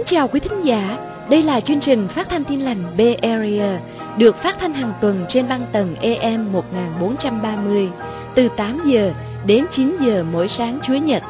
chào quý thính giả, đây là chương trình phát thanh Tin lành Bay Area, được phát thanh hàng tuần trên băng tần AM 1430, từ 8 giờ đến 9 giờ mỗi sáng Chủ nhật.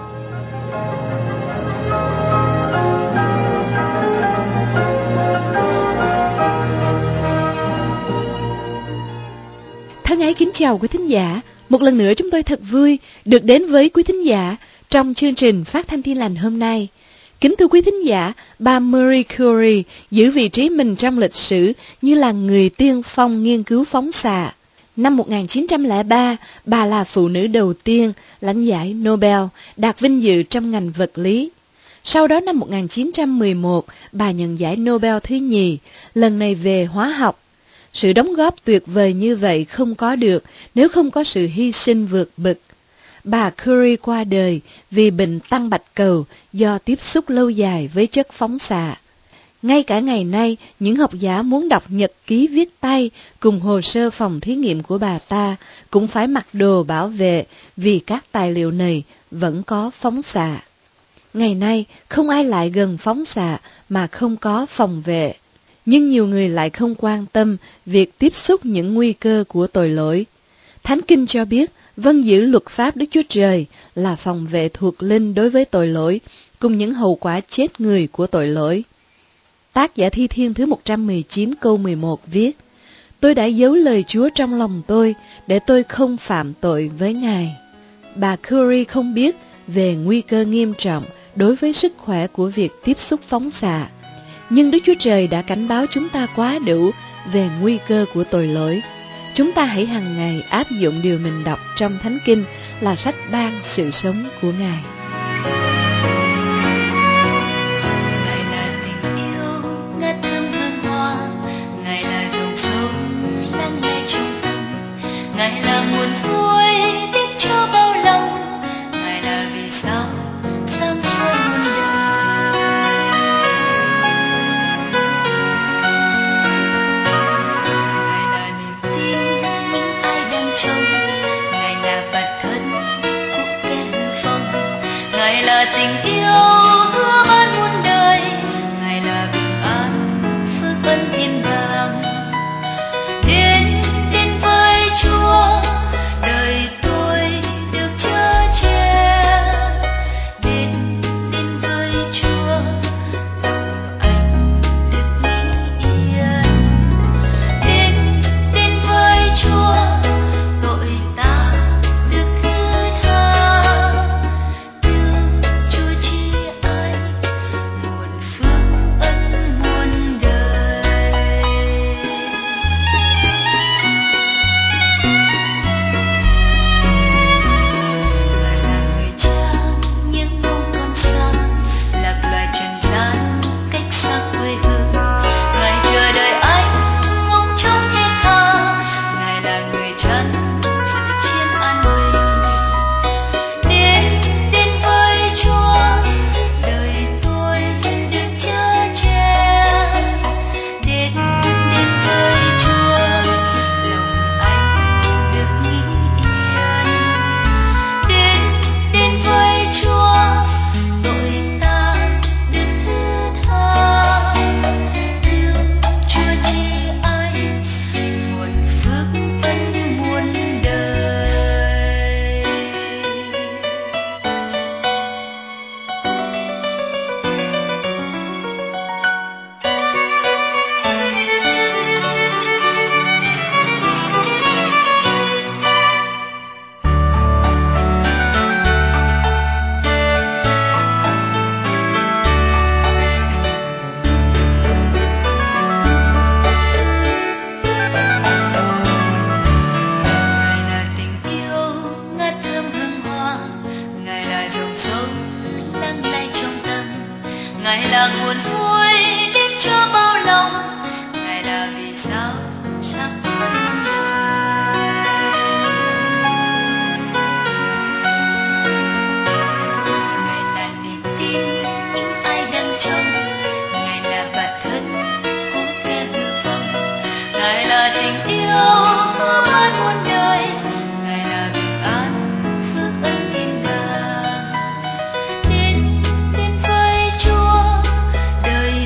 Thân ái kính chào quý thính giả, một lần nữa chúng tôi thật vui được đến với quý thính giả trong chương trình phát thanh Tin lành hôm nay. Kính thưa quý thính giả, bà Marie Curie giữ vị trí mình trong lịch sử như là người tiên phong nghiên cứu phóng xạ. Năm 1903, bà là phụ nữ đầu tiên lãnh giải Nobel, đạt vinh dự trong ngành vật lý. Sau đó năm 1911, bà nhận giải Nobel thứ nhì, lần này về hóa học. Sự đóng góp tuyệt vời như vậy không có được nếu không có sự hy sinh vượt bậc. Bà Curie qua đời vì bệnh tăng bạch cầu do tiếp xúc lâu dài với chất phóng xạ. Ngay cả ngày nay, những học giả muốn đọc nhật ký viết tay cùng hồ sơ phòng thí nghiệm của bà ta cũng phải mặc đồ bảo vệ vì các tài liệu này vẫn có phóng xạ. Ngày nay, không ai lại gần phóng xạ mà không có phòng vệ. Nhưng nhiều người lại không quan tâm việc tiếp xúc những nguy cơ của tội lỗi. Thánh Kinh cho biết, vâng giữ luật pháp Đức Chúa Trời là phòng vệ thuộc linh đối với tội lỗi, cùng những hậu quả chết người của tội lỗi. Tác giả Thi Thiên thứ 119 câu 11 viết: Tôi đã giấu lời Chúa trong lòng tôi, để tôi không phạm tội với Ngài. Bà Curie không biết về nguy cơ nghiêm trọng đối với sức khỏe của việc tiếp xúc phóng xạ. Nhưng Đức Chúa Trời đã cảnh báo chúng ta quá đủ về nguy cơ của tội lỗi. Chúng ta hãy hàng ngày áp dụng điều mình đọc trong Thánh Kinh là sách ban sự sống của Ngài. Ngài là tình yêu ngát thơm hương hoa, Ngài là dòng sông lắng lẽ trong tâm, Ngài là nguồn vui tích cho bao lòng, Ngài là vì sao sáng sớm muôn đời. Ngài là niềm tin những ai đang trông, Ngài là bản thân của kẻ hư vong, Ngài là tình yêu hứa ban muôn đời, Ngài là bình an phước ân thiên đàng. Đến với Chúa, đời tôi được chở che. Đến với Chúa, lòng anh được bình yên. Đến với Chúa, tội ta được thứ tha. Thương Chúa chi ai, nguồn phước ân muôn đời. Ngài là người cha những mong con xa, lạc loài trần gian cách xa quê hương. Ngài chờ đợi anh ngóng trông thiết tha, Ngài là người chăn giữ chiên an bình. Đến với Chúa, đời tôi được chở che. Đến với Chúa, lòng anh được nghỉ yên. Đến với Chúa, tội ta được thứ tha. Thương Chúa chi ai, nguồn phước ân muôn đời. Ngài là tình yêu ngát thơm hương hoa, Ngài là dòng sông lắng lẽ trong tâm, Ngài là nguồn vui đến cho bao lòng, Ngài là vì sao sáng sớm muôn đời. Ngài là niềm tin những ai đang trông, Ngài là bản thân của kẻ hư vong, Ngài là tình yêu hứa ban muôn đời, Ngài là bình an phước ân thiên đàng. Đến với Chúa, đời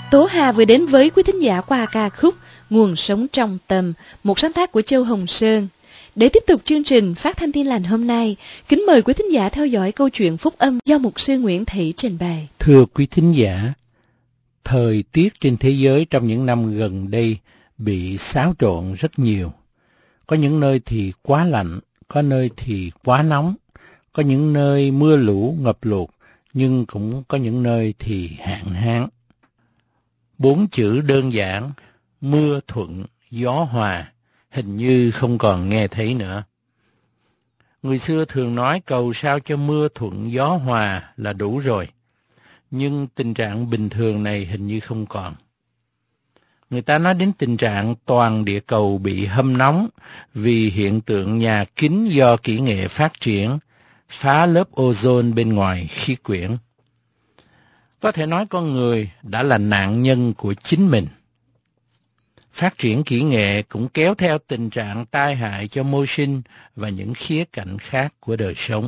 Tố Hà vừa đến với quý thính giả qua ca khúc Nguồn Sống Trong Tâm, một sáng tác của Châu Hồng Sơn. Để tiếp tục chương trình phát thanh Tin Lành hôm nay, kính mời quý thính giả theo dõi câu chuyện phúc âm do mục sư Nguyễn Thị trình bày. Thưa quý thính giả, thời tiết trên thế giới trong những năm gần đây bị xáo trộn rất nhiều. Có những nơi thì quá lạnh, có nơi thì quá nóng, có những nơi mưa lũ ngập lụt, nhưng cũng có những nơi thì hạn hán. 4 chữ đơn giản, mưa thuận, gió hòa, hình như không còn nghe thấy nữa. Người xưa thường nói cầu sao cho mưa thuận gió hòa là đủ rồi, nhưng tình trạng bình thường này hình như không còn. Người ta nói đến tình trạng toàn địa cầu bị hâm nóng vì hiện tượng nhà kính do kỹ nghệ phát triển, phá lớp ozone bên ngoài khí quyển. Có thể nói con người đã là nạn nhân của chính mình. Phát triển kỹ nghệ cũng kéo theo tình trạng tai hại cho môi sinh và những khía cạnh khác của đời sống.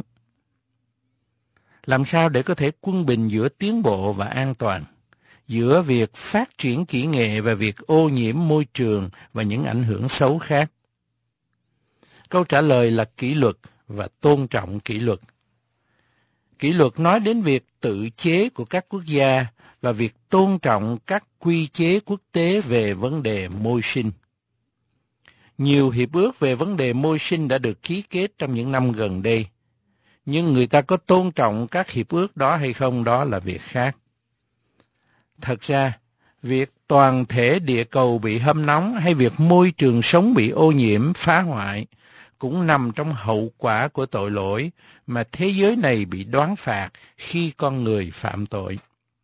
Làm sao để có thể quân bình giữa tiến bộ và an toàn, giữa việc phát triển kỹ nghệ và việc ô nhiễm môi trường và những ảnh hưởng xấu khác? Câu trả lời là kỷ luật và tôn trọng kỷ luật. Kỷ luật nói đến việc tự chế của các quốc gia và việc tôn trọng các quy chế quốc tế về vấn đề môi sinh. Nhiều hiệp ước về vấn đề môi sinh đã được ký kết trong những năm gần đây, nhưng người ta có tôn trọng các hiệp ước đó hay không đó là việc khác. Thật ra, việc toàn thể địa cầu bị hâm nóng hay việc môi trường sống bị ô nhiễm, phá hoại cũng nằm trong hậu quả của tội lỗi mà thế giới này bị đoán phạt khi con người phạm tội.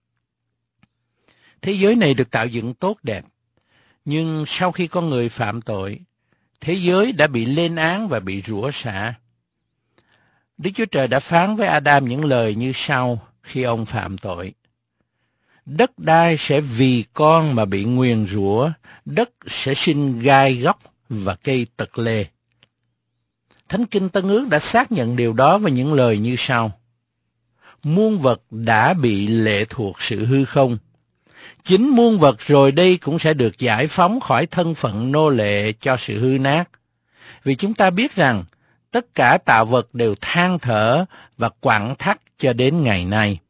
Thế giới này được tạo dựng tốt đẹp, nhưng sau khi con người phạm tội, thế giới đã bị lên án và bị rủa xả. Đức Chúa Trời đã phán với Adam những lời như sau khi ông phạm tội. Đất đai sẽ vì con mà bị nguyền rủa, đất sẽ sinh gai góc và cây tật lê. Thánh Kinh Tân Ước đã xác nhận điều đó với những lời như sau. Muôn vật đã bị lệ thuộc sự hư không. Chính muôn vật rồi đây cũng sẽ được giải phóng khỏi thân phận nô lệ cho sự hư nát. Vì chúng ta biết rằng tất cả tạo vật đều than thở và quặn thắt cho đến ngày nay.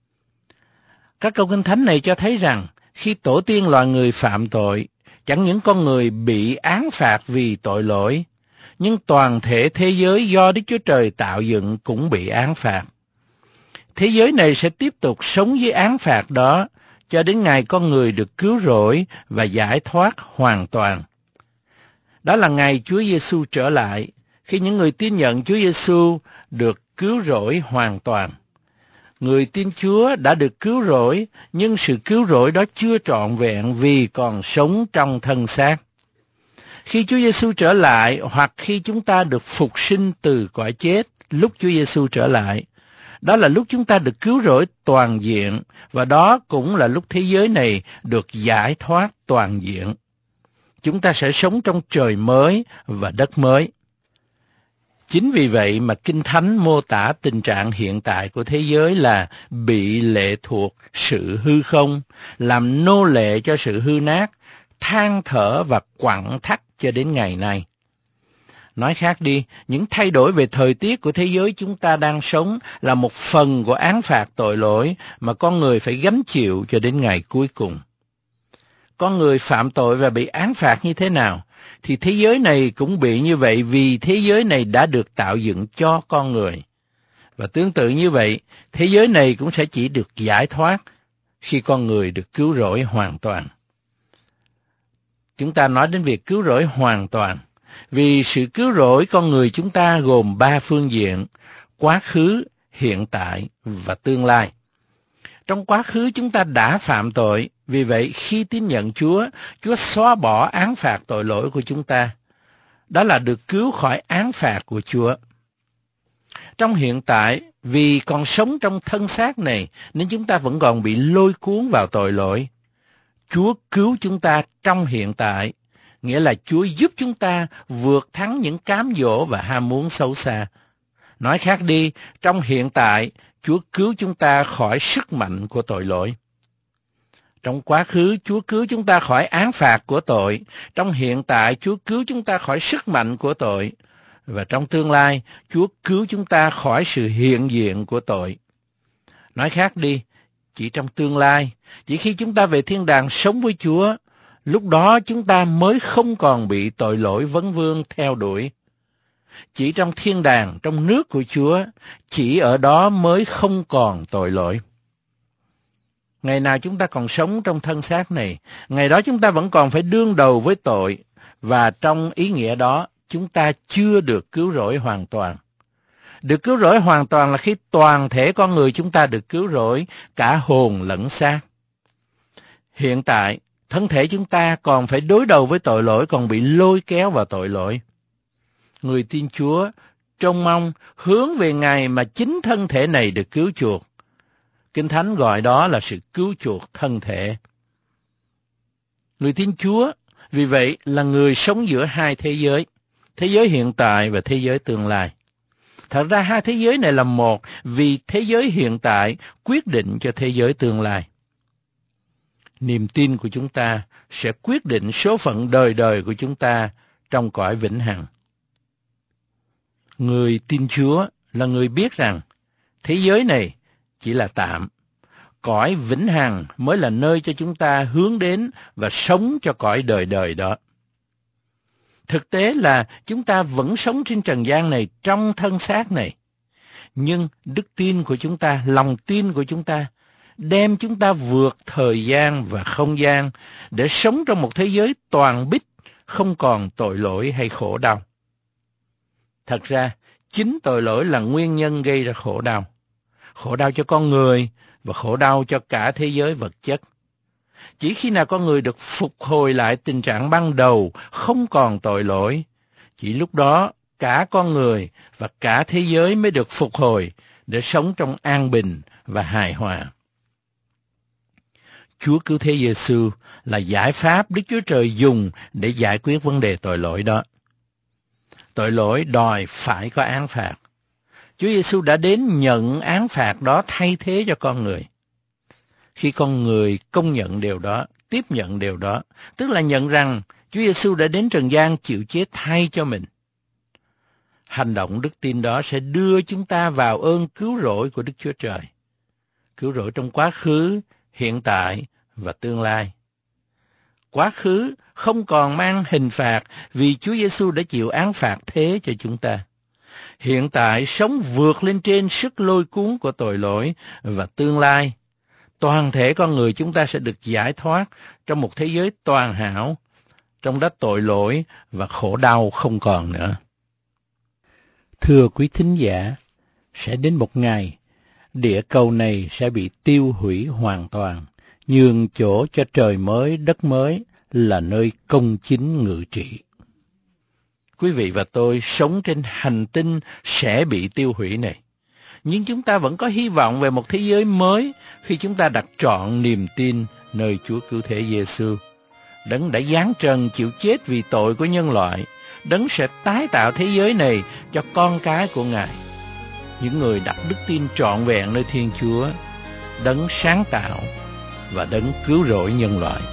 Các câu Kinh Thánh này cho thấy rằng khi tổ tiên loài người phạm tội, chẳng những con người bị án phạt vì tội lỗi, nhưng toàn thể thế giới do Đức Chúa Trời tạo dựng cũng bị án phạt. Thế giới này sẽ tiếp tục sống với án phạt đó cho đến ngày con người được cứu rỗi và giải thoát hoàn toàn. Đó là ngày Chúa Giêsu trở lại, khi những người tin nhận Chúa Giêsu được cứu rỗi hoàn toàn. Người tin Chúa đã được cứu rỗi, nhưng sự cứu rỗi đó chưa trọn vẹn vì còn sống trong thân xác. Khi Chúa Giêsu trở lại hoặc khi chúng ta được phục sinh từ cõi chết lúc Chúa Giêsu trở lại, đó là lúc chúng ta được cứu rỗi toàn diện và đó cũng là lúc thế giới này được giải thoát toàn diện. Chúng ta sẽ sống trong trời mới và đất mới. Chính vì vậy mà Kinh Thánh mô tả tình trạng hiện tại của thế giới là bị lệ thuộc sự hư không, làm nô lệ cho sự hư nát, than thở và quặn thắt cho đến ngày nay. Nói khác đi, những thay đổi về thời tiết của thế giới chúng ta đang sống là một phần của án phạt tội lỗi mà con người phải gánh chịu cho đến ngày cuối cùng. Con người phạm tội và bị án phạt như thế nào, thì thế giới này cũng bị như vậy vì thế giới này đã được tạo dựng cho con người. Và tương tự như vậy, thế giới này cũng sẽ chỉ được giải thoát khi con người được cứu rỗi hoàn toàn. Chúng ta nói đến việc cứu rỗi hoàn toàn, vì sự cứu rỗi con người chúng ta gồm 3 phương diện: quá khứ, hiện tại và tương lai. Trong quá khứ chúng ta đã phạm tội, vì vậy khi tín nhận Chúa, Chúa xóa bỏ án phạt tội lỗi của chúng ta. Đó là được cứu khỏi án phạt của Chúa. Trong hiện tại, vì còn sống trong thân xác này, nên chúng ta vẫn còn bị lôi cuốn vào tội lỗi. Chúa cứu chúng ta trong hiện tại, nghĩa là Chúa giúp chúng ta vượt thắng những cám dỗ và ham muốn xấu xa. Nói khác đi, trong hiện tại, Chúa cứu chúng ta khỏi sức mạnh của tội lỗi. Trong quá khứ, Chúa cứu chúng ta khỏi án phạt của tội. Trong hiện tại, Chúa cứu chúng ta khỏi sức mạnh của tội. Và trong tương lai, Chúa cứu chúng ta khỏi sự hiện diện của tội. Nói khác đi, chỉ trong tương lai, chỉ khi chúng ta về thiên đàng sống với Chúa, lúc đó chúng ta mới không còn bị tội lỗi vấn vương theo đuổi. Chỉ trong thiên đàng, trong nước của Chúa, chỉ ở đó mới không còn tội lỗi. Ngày nào chúng ta còn sống trong thân xác này, ngày đó chúng ta vẫn còn phải đương đầu với tội, và trong ý nghĩa đó, chúng ta chưa được cứu rỗi hoàn toàn. Được cứu rỗi hoàn toàn là khi toàn thể con người chúng ta được cứu rỗi, cả hồn lẫn xác. Hiện tại, thân thể chúng ta còn phải đối đầu với tội lỗi, còn bị lôi kéo vào tội lỗi. Người tin Chúa trông mong hướng về ngày mà chính thân thể này được cứu chuộc. Kinh Thánh gọi đó là sự cứu chuộc thân thể. Người tin Chúa vì vậy là người sống giữa hai thế giới hiện tại và thế giới tương lai. Thật ra hai thế giới này là một, vì thế giới hiện tại quyết định cho thế giới tương lai. Niềm tin của chúng ta sẽ quyết định số phận đời đời của chúng ta trong cõi vĩnh hằng. Người tin Chúa là người biết rằng thế giới này chỉ là tạm, cõi vĩnh hằng mới là nơi cho chúng ta hướng đến và sống cho cõi đời đời đó. Thực tế là chúng ta vẫn sống trên trần gian này trong thân xác này, nhưng đức tin của chúng ta, lòng tin của chúng ta đem chúng ta vượt thời gian và không gian để sống trong một thế giới toàn bích, không còn tội lỗi hay khổ đau. Thật ra, chính tội lỗi là nguyên nhân gây ra khổ đau cho con người và khổ đau cho cả thế giới vật chất. Chỉ khi nào con người được phục hồi lại tình trạng ban đầu, không còn tội lỗi, chỉ lúc đó cả con người và cả thế giới mới được phục hồi để sống trong an bình và hài hòa. Chúa cứu thế Giêsu là giải pháp Đức Chúa Trời dùng để giải quyết vấn đề tội lỗi đó. Tội lỗi đòi phải có án phạt. Chúa Giêsu đã đến nhận án phạt đó thay thế cho con người. Khi con người công nhận điều đó, tiếp nhận điều đó, tức là nhận rằng Chúa Giêsu đã đến trần gian chịu chết thay cho mình. Hành động đức tin đó sẽ đưa chúng ta vào ơn cứu rỗi của Đức Chúa Trời. Cứu rỗi trong quá khứ, hiện tại và tương lai. Quá khứ không còn mang hình phạt vì Chúa Giêsu đã chịu án phạt thế cho chúng ta. Hiện tại sống vượt lên trên sức lôi cuốn của tội lỗi, và tương lai toàn thể con người chúng ta sẽ được giải thoát trong một thế giới toàn hảo, trong đó tội lỗi và khổ đau không còn nữa. Thưa quý thính giả, sẽ đến một ngày, địa cầu này sẽ bị tiêu hủy hoàn toàn, nhường chỗ cho trời mới, đất mới là nơi công chính ngự trị. Quý vị và tôi sống trên hành tinh sẽ bị tiêu hủy này. Nhưng chúng ta vẫn có hy vọng về một thế giới mới khi chúng ta đặt trọn niềm tin nơi Chúa cứu thế Giêsu. Đấng đã giáng trần chịu chết vì tội của nhân loại. Đấng sẽ tái tạo thế giới này cho con cái của Ngài. Những người đặt đức tin trọn vẹn nơi Thiên Chúa, Đấng sáng tạo và Đấng cứu rỗi nhân loại.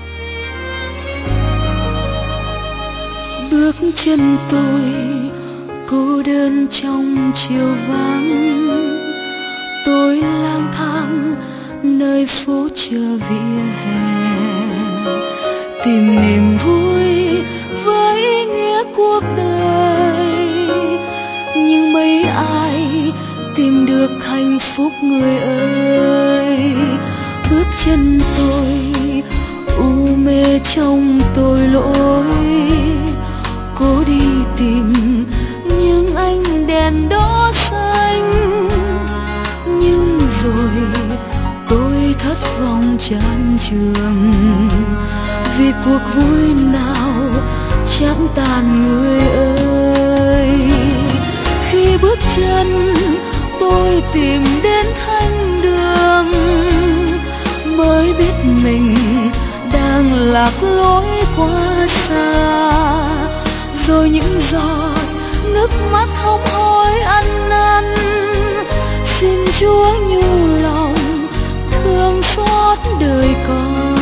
Bước chân tôi cô đơn trong chiều vắng, tôi lang thang nơi phố chợ vỉa hè, tìm niềm vui với ý nghĩa cuộc đời. Nhưng mấy ai tìm được hạnh phúc người ơi? Bước chân tôi u mê trong tội lỗi, cố đi tìm những ánh đèn đỏ xanh, nhưng rồi tôi thất vọng chán chường vì cuộc vui nào chẳng tàn người ơi. Khi bước chân tôi tìm đến thánh đường, mới biết mình đang lạc lối quá xa. Rồi những giọt nước mắt hông hối ăn năn, xin Chúa nhu lòng thương xót đời con.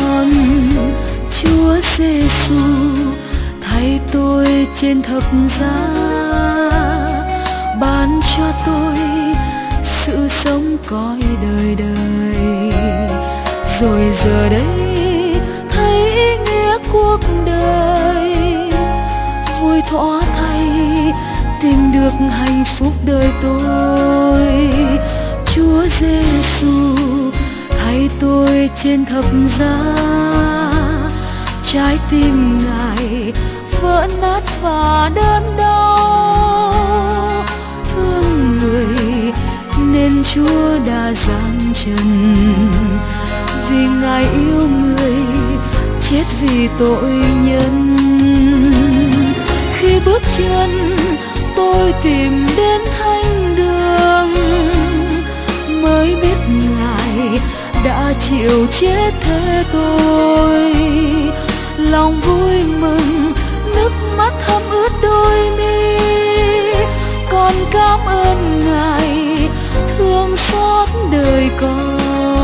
Giêsu thay tôi trên thập giá, ban cho tôi sự sống cõi đời đời. Rồi giờ đây thấy ý nghĩa cuộc đời, vui thỏa thay tìm được hạnh phúc đời tôi. Chúa Giêsu thay tôi trên thập giá, trái tim Ngài vỡ nát và đớn đau. Thương người nên Chúa đã giáng trần, vì Ngài yêu người chết vì tội nhân. Khi bước chân tôi tìm đến thánh đường, mới biết Ngài đã chịu chết thế tôi. Lòng vui mừng, nước mắt thấm ướt đôi mi, con cảm ơn Ngài thương xót đời con.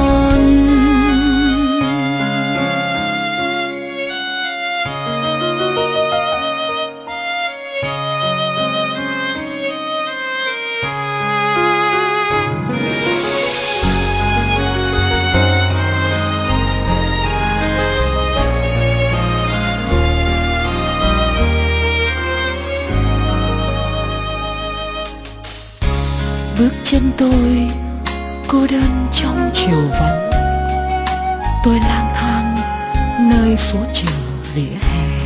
Bước chân tôi cô đơn trong chiều vắng, tôi lang thang nơi phố chợ vỉa hè,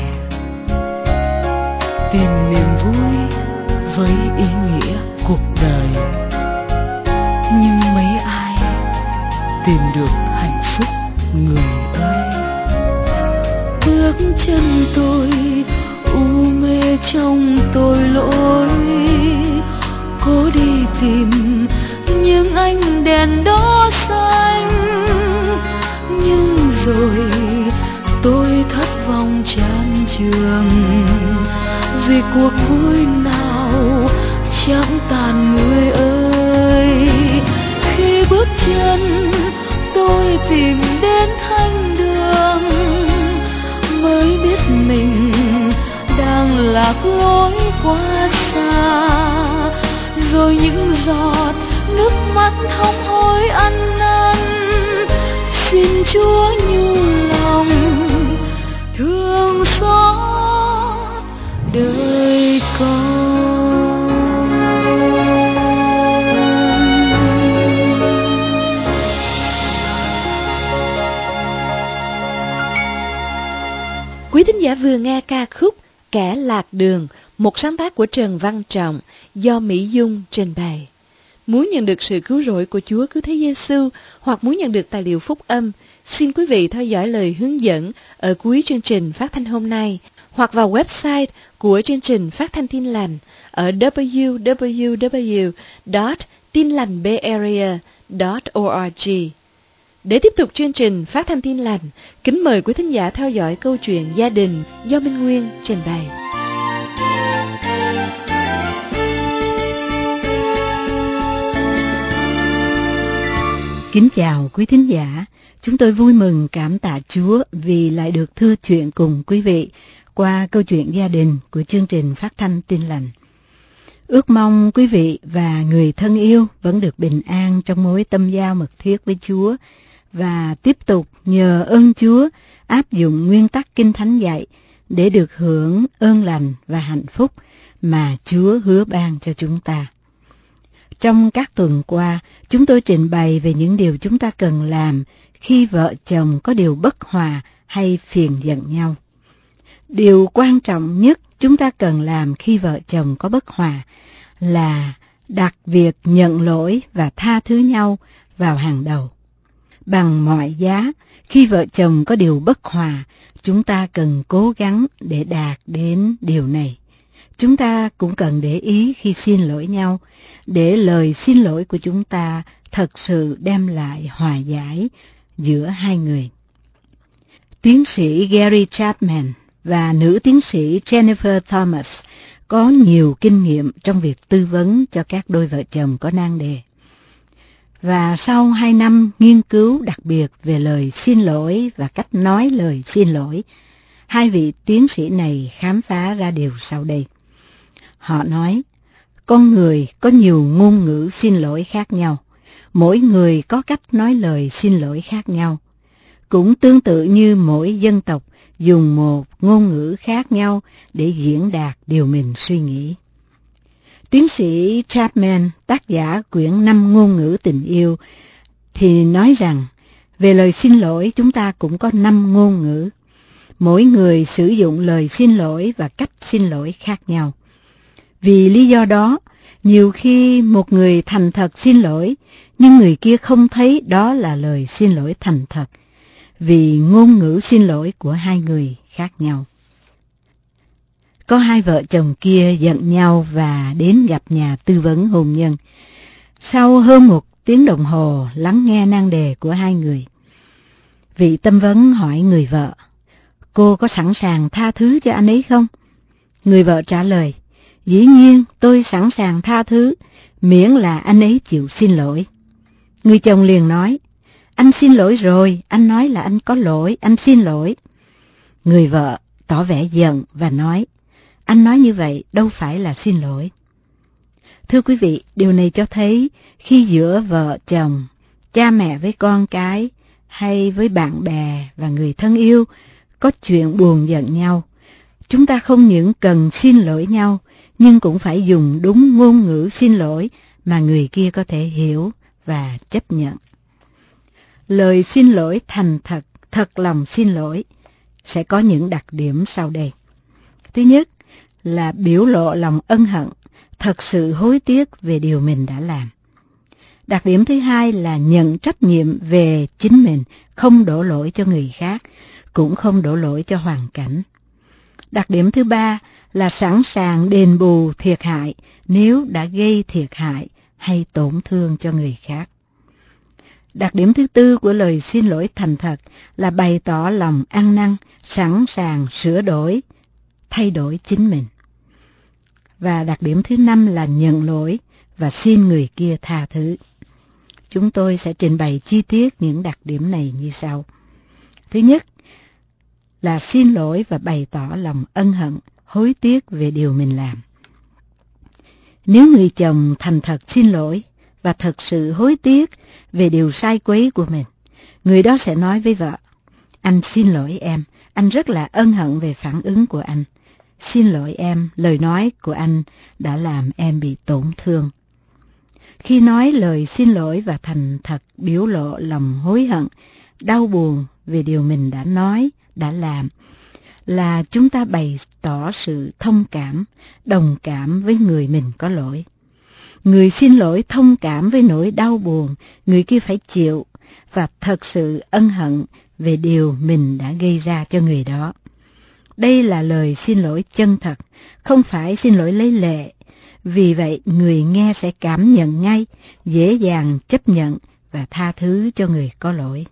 tìm niềm vui với ý nghĩa cuộc đời. Nhưng mấy ai tìm được hạnh phúc người ơi? Bước chân tôi u mê trong tội lỗi, cố đi tìm những ánh đèn đỏ xanh. Nhưng rồi tôi thất vọng chán chường, vì cuộc vui nào chẳng tàn người ơi. Khi bước chân tôi tìm đến thánh đường, mới biết mình đang lạc lối quá xa. Rồi những giọt nước mắt thống hối ăn năn, xin Chúa nhu lòng thương xót đời con. Quý thính giả vừa nghe ca khúc Kẻ lạc đường, một sáng tác của Trần Văn Trọng do Mỹ Dung trình bày. Muốn nhận được sự cứu rỗi của Chúa Cứu Thế Giêsu hoặc muốn nhận được tài liệu phúc âm, xin quý vị theo dõi lời hướng dẫn ở cuối chương trình phát thanh hôm nay hoặc vào website của chương trình phát thanh Tin Lành ở www.tinlanhbaiarea.org. Để tiếp tục chương trình phát thanh Tin Lành, kính mời quý thính giả theo dõi câu chuyện gia đình do Minh Nguyên trình bày. Kính chào quý thính giả, chúng tôi vui mừng cảm tạ Chúa vì lại được thư chuyện cùng quý vị qua câu chuyện gia đình của chương trình phát thanh Tin Lành. Ước mong quý vị và người thân yêu vẫn được bình an trong mối tâm giao mật thiết với Chúa và tiếp tục nhờ ơn Chúa áp dụng nguyên tắc Kinh Thánh dạy để được hưởng ơn lành và hạnh phúc mà Chúa hứa ban cho chúng ta. Trong các tuần qua, chúng tôi trình bày về những điều chúng ta cần làm khi vợ chồng có điều bất hòa hay phiền giận nhau. Điều quan trọng nhất chúng ta cần làm khi vợ chồng có bất hòa là đặt việc nhận lỗi và tha thứ nhau vào hàng đầu. Bằng mọi giá, khi vợ chồng có điều bất hòa, chúng ta cần cố gắng để đạt đến điều này. Chúng ta cũng cần để ý khi xin lỗi nhau, để lời xin lỗi của chúng ta thật sự đem lại hòa giải giữa hai người. Tiến sĩ Gary Chapman và nữ tiến sĩ Jennifer Thomas có nhiều kinh nghiệm trong việc tư vấn cho các đôi vợ chồng có nan đề. Và sau 2 năm nghiên cứu đặc biệt về lời xin lỗi và cách nói lời xin lỗi, hai vị tiến sĩ này khám phá ra điều sau đây. Họ nói, con người có nhiều ngôn ngữ xin lỗi khác nhau, mỗi người có cách nói lời xin lỗi khác nhau. Cũng tương tự như mỗi dân tộc dùng một ngôn ngữ khác nhau để diễn đạt điều mình suy nghĩ. Tiến sĩ Chapman, tác giả quyển 5 ngôn ngữ tình yêu, thì nói rằng, về lời xin lỗi chúng ta cũng có 5 ngôn ngữ. Mỗi người sử dụng lời xin lỗi và cách xin lỗi khác nhau. Vì lý do đó, nhiều khi một người thành thật xin lỗi, nhưng người kia không thấy đó là lời xin lỗi thành thật, vì ngôn ngữ xin lỗi của hai người khác nhau. Có hai vợ chồng kia giận nhau và đến gặp nhà tư vấn hôn nhân. Sau hơn 1 tiếng đồng hồ lắng nghe nan đề của hai người, vị tâm vấn hỏi người vợ, cô có sẵn sàng tha thứ cho anh ấy không? Người vợ trả lời, dĩ nhiên tôi sẵn sàng tha thứ, miễn là anh ấy chịu xin lỗi. Người chồng liền nói, anh xin lỗi rồi, anh nói là anh có lỗi, anh xin lỗi. Người vợ tỏ vẻ giận và nói, anh nói như vậy đâu phải là xin lỗi. Thưa quý vị, điều này cho thấy khi giữa vợ chồng, cha mẹ với con cái, hay với bạn bè và người thân yêu có chuyện buồn giận nhau, chúng ta không những cần xin lỗi nhau, nhưng cũng phải dùng đúng ngôn ngữ xin lỗi mà người kia có thể hiểu và chấp nhận. Lời xin lỗi thành thật, thật lòng xin lỗi sẽ có những đặc điểm sau đây. Thứ nhất là biểu lộ lòng ân hận, thật sự hối tiếc về điều mình đã làm. Đặc điểm thứ hai là nhận trách nhiệm về chính mình, không đổ lỗi cho người khác, cũng không đổ lỗi cho hoàn cảnh. Đặc điểm thứ ba là sẵn sàng đền bù thiệt hại nếu đã gây thiệt hại hay tổn thương cho người khác. Đặc điểm thứ tư của lời xin lỗi thành thật là bày tỏ lòng ăn năn, sẵn sàng sửa đổi, thay đổi chính mình. Và đặc điểm thứ năm là nhận lỗi và xin người kia tha thứ. Chúng tôi sẽ trình bày chi tiết những đặc điểm này như sau. Thứ nhất là xin lỗi và bày tỏ lòng ân hận, hối tiếc về điều mình làm. Nếu người chồng thành thật xin lỗi và thật sự hối tiếc về điều sai quấy của mình, người đó sẽ nói với vợ, anh xin lỗi em, anh rất là ân hận về phản ứng của anh. Xin lỗi em, lời nói của anh đã làm em bị tổn thương. Khi nói lời xin lỗi và thành thật biểu lộ lòng hối hận, đau buồn về điều mình đã nói, đã làm, là chúng ta bày tỏ sự thông cảm, đồng cảm với người mình có lỗi. Người xin lỗi thông cảm với nỗi đau buồn người kia phải chịu và thật sự ân hận về điều mình đã gây ra cho người đó. Đây là lời xin lỗi chân thật, không phải xin lỗi lấy lệ. Vì vậy, người nghe sẽ cảm nhận ngay, dễ dàng chấp nhận và tha thứ cho người có lỗi.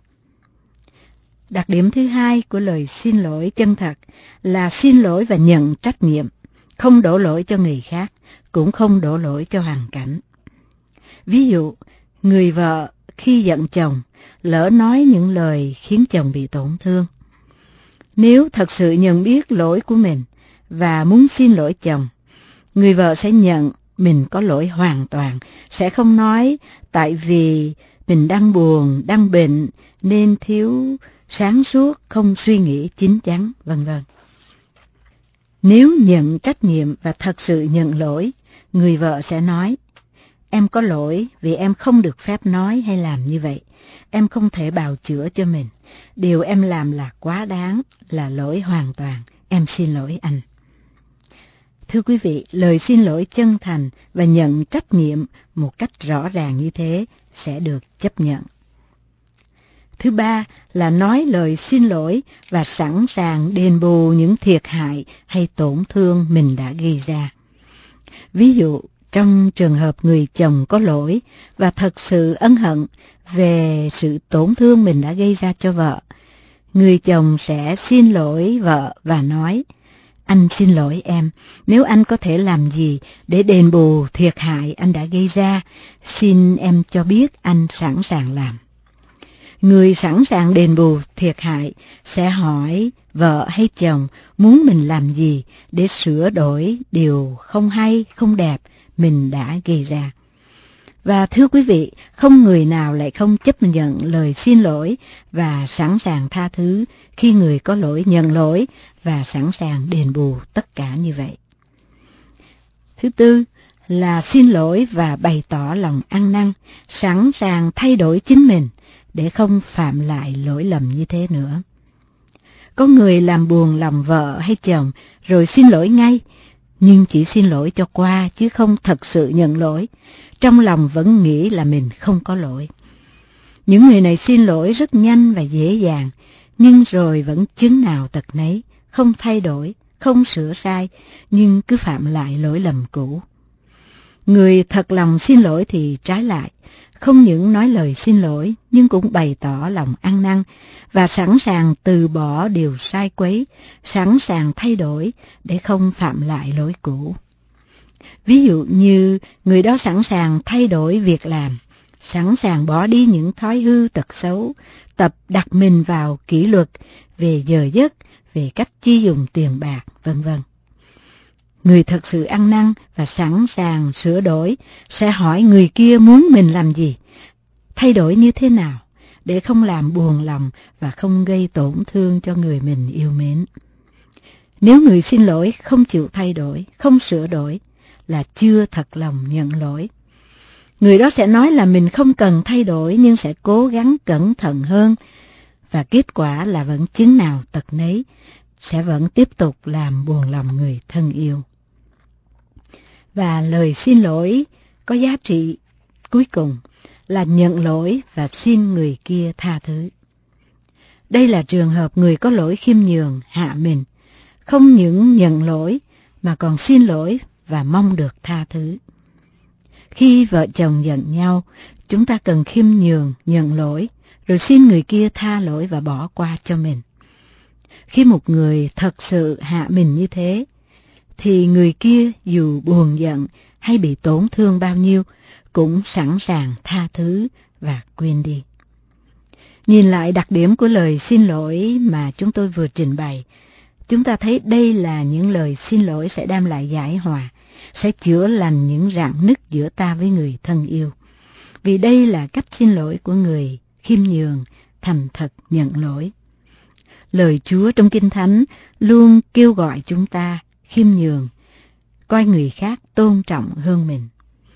Đặc điểm thứ hai của lời xin lỗi chân thật là xin lỗi và nhận trách nhiệm, không đổ lỗi cho người khác, cũng không đổ lỗi cho hoàn cảnh. Ví dụ, người vợ khi giận chồng, lỡ nói những lời khiến chồng bị tổn thương. Nếu thật sự nhận biết lỗi của mình và muốn xin lỗi chồng, người vợ sẽ nhận mình có lỗi hoàn toàn, sẽ không nói tại vì mình đang buồn, đang bệnh nên thiếu sáng suốt, không suy nghĩ chín chắn, vân vân. Nếu nhận trách nhiệm và thật sự nhận lỗi, người vợ sẽ nói, em có lỗi vì em không được phép nói hay làm như vậy. Em không thể bào chữa cho mình. Điều em làm là quá đáng, là lỗi hoàn toàn. Em xin lỗi anh. Thưa quý vị, lời xin lỗi chân thành và nhận trách nhiệm một cách rõ ràng như thế sẽ được chấp nhận. Thứ ba là nói lời xin lỗi và sẵn sàng đền bù những thiệt hại hay tổn thương mình đã gây ra. Ví dụ, trong trường hợp người chồng có lỗi và thật sự ân hận về sự tổn thương mình đã gây ra cho vợ, người chồng sẽ xin lỗi vợ và nói, anh xin lỗi em, nếu anh có thể làm gì để đền bù thiệt hại anh đã gây ra, xin em cho biết anh sẵn sàng làm. Người sẵn sàng đền bù thiệt hại sẽ hỏi vợ hay chồng muốn mình làm gì để sửa đổi điều không hay, không đẹp mình đã gây ra. Và thưa quý vị, không người nào lại không chấp nhận lời xin lỗi và sẵn sàng tha thứ khi người có lỗi nhận lỗi và sẵn sàng đền bù tất cả như vậy. Thứ tư là xin lỗi và bày tỏ lòng ăn năn, sẵn sàng thay đổi chính mình để không phạm lại lỗi lầm như thế nữa. Có người làm buồn lòng vợ hay chồng rồi xin lỗi ngay, nhưng chỉ xin lỗi cho qua chứ không thật sự nhận lỗi, trong lòng vẫn nghĩ là mình không có lỗi. Những người này xin lỗi rất nhanh và dễ dàng, nhưng rồi vẫn chứng nào tật nấy, không thay đổi, không sửa sai, nhưng cứ phạm lại lỗi lầm cũ. Người thật lòng xin lỗi thì trái lại, không những nói lời xin lỗi nhưng cũng bày tỏ lòng ăn năn và sẵn sàng từ bỏ điều sai quấy, sẵn sàng thay đổi để không phạm lại lỗi cũ. Ví dụ như người đó sẵn sàng thay đổi việc làm, sẵn sàng bỏ đi những thói hư tật xấu, tập đặt mình vào kỷ luật về giờ giấc, về cách chi dùng tiền bạc, vân vân. Người thật sự ăn năn và sẵn sàng sửa đổi sẽ hỏi người kia muốn mình làm gì, thay đổi như thế nào để không làm buồn lòng và không gây tổn thương cho người mình yêu mến. Nếu người xin lỗi không chịu thay đổi, không sửa đổi là chưa thật lòng nhận lỗi. Người đó sẽ nói là mình không cần thay đổi nhưng sẽ cố gắng cẩn thận hơn, và kết quả là vẫn chứng nào tật nấy, sẽ vẫn tiếp tục làm buồn lòng người thân yêu. Và lời xin lỗi có giá trị cuối cùng là nhận lỗi và xin người kia tha thứ. Đây là trường hợp người có lỗi khiêm nhường, hạ mình, không những nhận lỗi mà còn xin lỗi và mong được tha thứ. Khi vợ chồng giận nhau, chúng ta cần khiêm nhường, nhận lỗi, rồi xin người kia tha lỗi và bỏ qua cho mình. Khi một người thật sự hạ mình như thế, thì người kia dù buồn giận hay bị tổn thương bao nhiêu, cũng sẵn sàng tha thứ và quên đi. Nhìn lại đặc điểm của lời xin lỗi mà chúng tôi vừa trình bày, chúng ta thấy đây là những lời xin lỗi sẽ đem lại giải hòa, sẽ chữa lành những rạn nứt giữa ta với người thân yêu. Vì đây là cách xin lỗi của người khiêm nhường, thành thật nhận lỗi. Lời Chúa trong Kinh Thánh luôn kêu gọi chúng ta khiêm nhường, coi người khác tôn trọng hơn mình.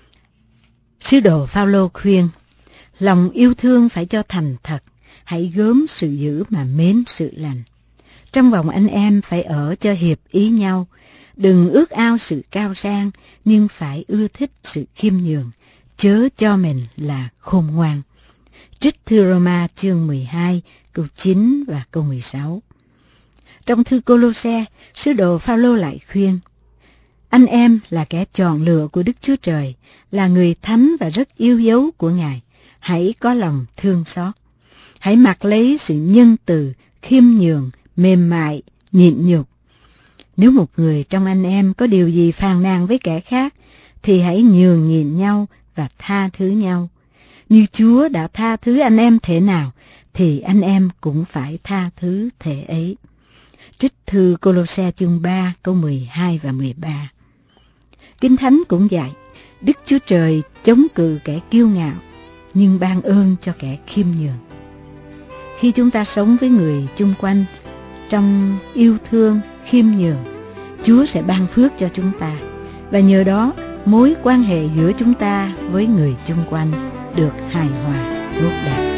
Sứ đồ Phao-lô khuyên, lòng yêu thương phải cho thành thật, hãy gớm sự dữ mà mến sự lành. Trong vòng anh em phải ở cho hiệp ý nhau, đừng ước ao sự cao sang, nhưng phải ưa thích sự khiêm nhường, chớ cho mình là khôn ngoan. Trích thư Roma chương 12, câu 9 và câu 16. Trong thư Cô-lô-se, sứ đồ Phao-lô lại khuyên, anh em là kẻ chọn lựa của Đức Chúa Trời, là người thánh và rất yêu dấu của Ngài. Hãy có lòng thương xót. Hãy mặc lấy sự nhân từ, khiêm nhường, mềm mại, nhịn nhục. Nếu một người trong anh em có điều gì phàn nàn với kẻ khác, thì hãy nhường nhịn nhau và tha thứ nhau. Như Chúa đã tha thứ anh em thể nào, thì anh em cũng phải tha thứ thể ấy. Trích thư Cô-lô-se chương 3 câu 12 và 13. Kinh Thánh cũng dạy, Đức Chúa Trời chống cự kẻ kiêu ngạo, nhưng ban ơn cho kẻ khiêm nhường. Khi chúng ta sống với người chung quanh trong yêu thương, khiêm nhường, Chúa sẽ ban phước cho chúng ta, và nhờ đó mối quan hệ giữa chúng ta với người chung quanh được hài hòa, tốt đẹp.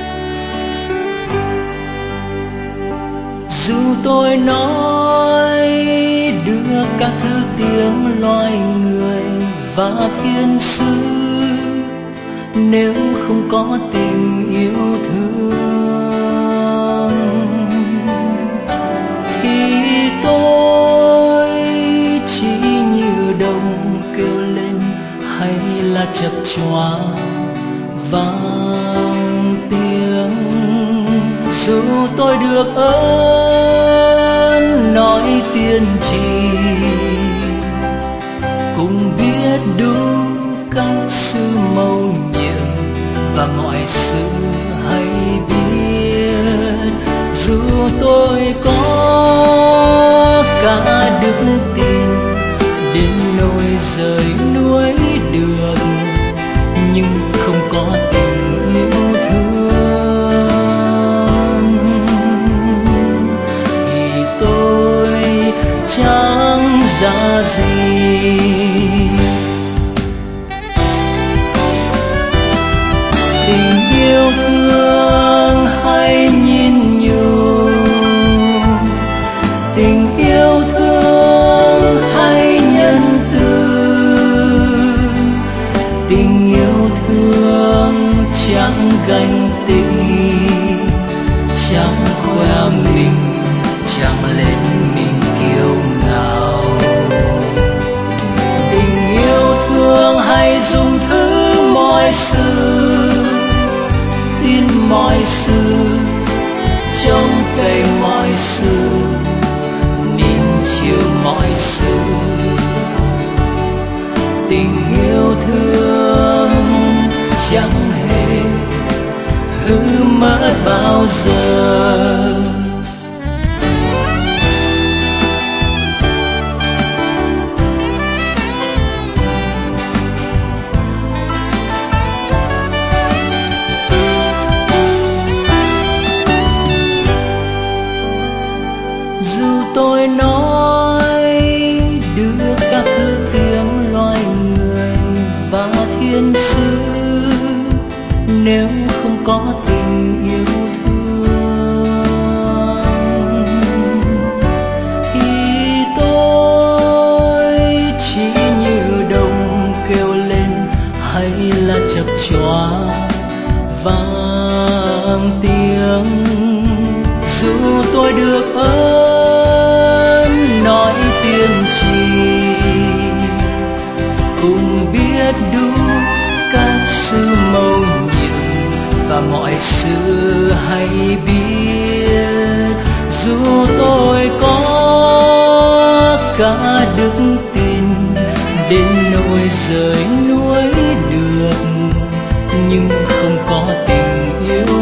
Dù tôi nói đưa các thứ tiếng loài người và thiên sứ, nếu không có tình yêu thương, thì tôi chỉ như đồng kêu lên hay là chập choạng vang tiếng. Dù tôi được ơn nói tiên tri, cũng biết đúng các sự mầu nhiệm và mọi sự hay biết. Dù tôi có cả đức tin đến nỗi rời núi được, nhưng không có tình yêu thương thì tôi chẳng ra gì. Tình yêu thương hay nhịn nhục, tình yêu thương hay nhân từ, tình yêu thương chẳng ganh tị, chẳng khoe mình, chẳng lên mình kiêu ngạo. Tình yêu thương hay dùng thứ mọi sự, tin mọi sự, trông cậy mọi sự, nín chịu mọi sự. Tình yêu thương chẳng hề hư mất bao giờ. Dù tôi nói được các thứ tiếng loài người và thiên sứ, nếu không có tình yêu thương thì tôi chỉ như đồng kêu lên hay là chập choa vang tiếng. Dù tôi được ơn nói tiên tri, cùng biết đủ các sự mầu nhiệm và mọi sự hay biết. Dù tôi có cả đức tin đến nỗi rời núi được, nhưng không có tình yêu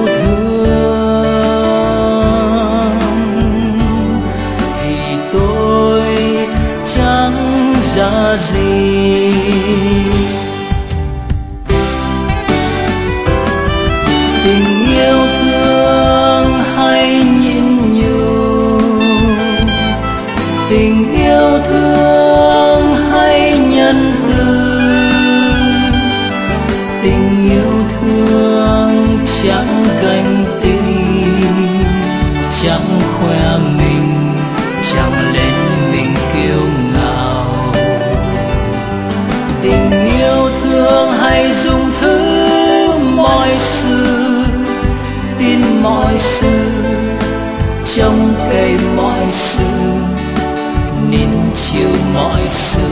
thương thì tôi chẳng ra gì. Tình yêu thương hay nhịn nhục, tình yêu thương hay nhân từ, tình yêu thương chẳng ganh tị, chẳng khoe mình, chẳng lên mình kiêu ngạo. Tình yêu thương hay dùng thứ mọi sự, tin mọi sự, trông cậy mọi sự, nín chịu mọi sự.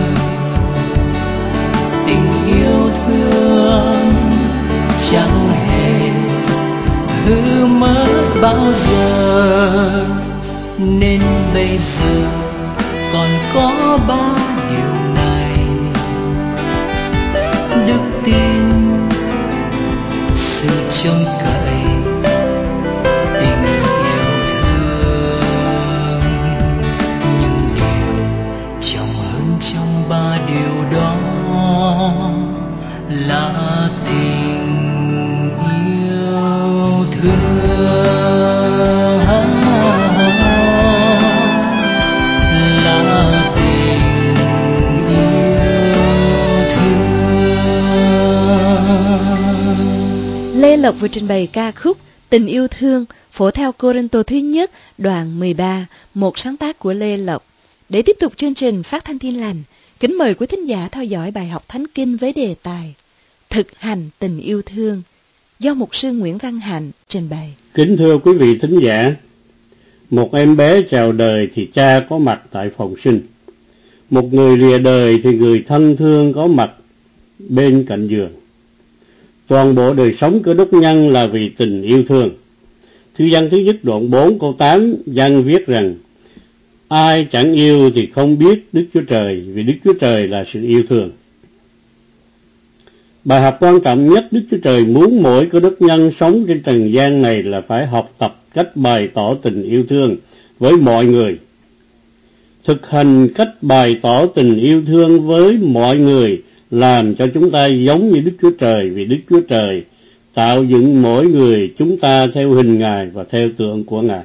Tình yêu thương chẳng hề hư mất bao giờ, nên bây giờ còn có ba điều này: đức tin, sự trông cậy, tình yêu thương. Nhưng điều trọng hơn trong ba điều đó là tình yêu thương, là tình yêu thương. Lê Lộc vừa trình bày ca khúc Tình yêu thương phổ theo Cô-rinh-tô thứ nhất đoạn 13, một sáng tác của Lê Lộc. Để tiếp tục chương trình Phát thanh Tin lành, kính mời quý thính giả theo dõi bài học Thánh Kinh với đề tài Thực hành tình yêu thương do mục sư Nguyễn Văn Hạnh trình bày. Kính thưa quý vị thính giả, một em bé chào đời thì cha có mặt tại phòng sinh. Một người lìa đời thì người thân thương có mặt bên cạnh giường. Toàn bộ đời sống của Đốc Nhân là vì tình yêu thương. Thư văn thứ nhất đoạn 4 câu 8, văn viết rằng: ai chẳng yêu thì không biết Đức Chúa Trời, vì Đức Chúa Trời là sự yêu thương. Bài học quan trọng nhất Đức Chúa Trời muốn mỗi cơ đốc nhân sống trên trần gian này là phải học tập cách bày tỏ tình yêu thương với mọi người. Thực hành cách bày tỏ tình yêu thương với mọi người làm cho chúng ta giống như Đức Chúa Trời, vì Đức Chúa Trời tạo dựng mỗi người chúng ta theo hình Ngài và theo tượng của Ngài.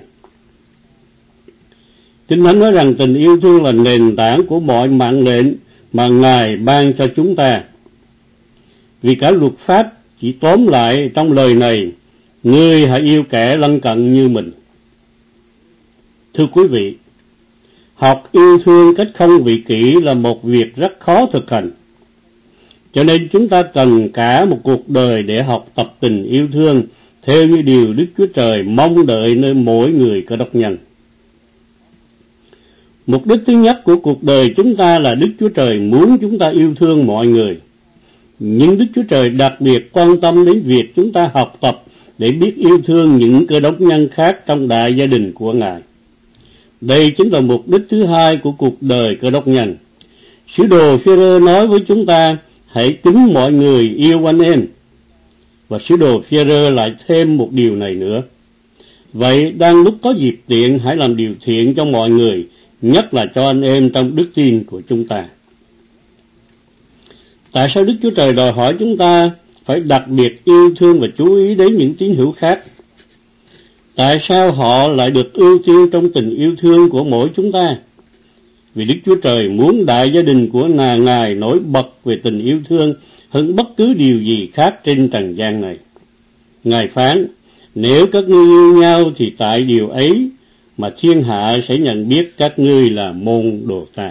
Kinh Thánh nói rằng tình yêu thương là nền tảng của mọi mạng lệnh mà Ngài ban cho chúng ta. Vì cả luật pháp chỉ tóm lại trong lời này: ngươi hãy yêu kẻ lân cận như mình. Thưa quý vị, học yêu thương cách không vị kỷ là một việc rất khó thực hành. Cho nên chúng ta cần cả một cuộc đời để học tập tình yêu thương theo như điều Đức Chúa Trời mong đợi nơi mỗi người cơ đốc nhân. Mục đích thứ nhất của cuộc đời chúng ta là Đức Chúa Trời muốn chúng ta yêu thương mọi người. Nhưng Đức Chúa Trời đặc biệt quan tâm đến việc chúng ta học tập để biết yêu thương những cơ đốc nhân khác trong đại gia đình của Ngài. Đây chính là mục đích thứ hai của cuộc đời cơ đốc nhân. Sứ đồ Phêrô nói với chúng ta: hãy kính mọi người, yêu anh em. Và sứ đồ Phêrô lại thêm một điều này nữa: vậy đang lúc có dịp tiện, hãy làm điều thiện cho mọi người, nhất là cho anh em trong đức tin của chúng ta. Tại sao Đức Chúa Trời đòi hỏi chúng ta phải đặc biệt yêu thương và chú ý đến những tín hữu khác? Tại sao họ lại được ưu tiên trong tình yêu thương của mỗi chúng ta? Vì Đức Chúa Trời muốn đại gia đình của Ngài nổi bật về tình yêu thương hơn bất cứ điều gì khác trên trần gian này. Ngài phán: nếu các ngươi yêu nhau thì tại điều ấy mà thiên hạ sẽ nhận biết các ngươi là môn đồ ta.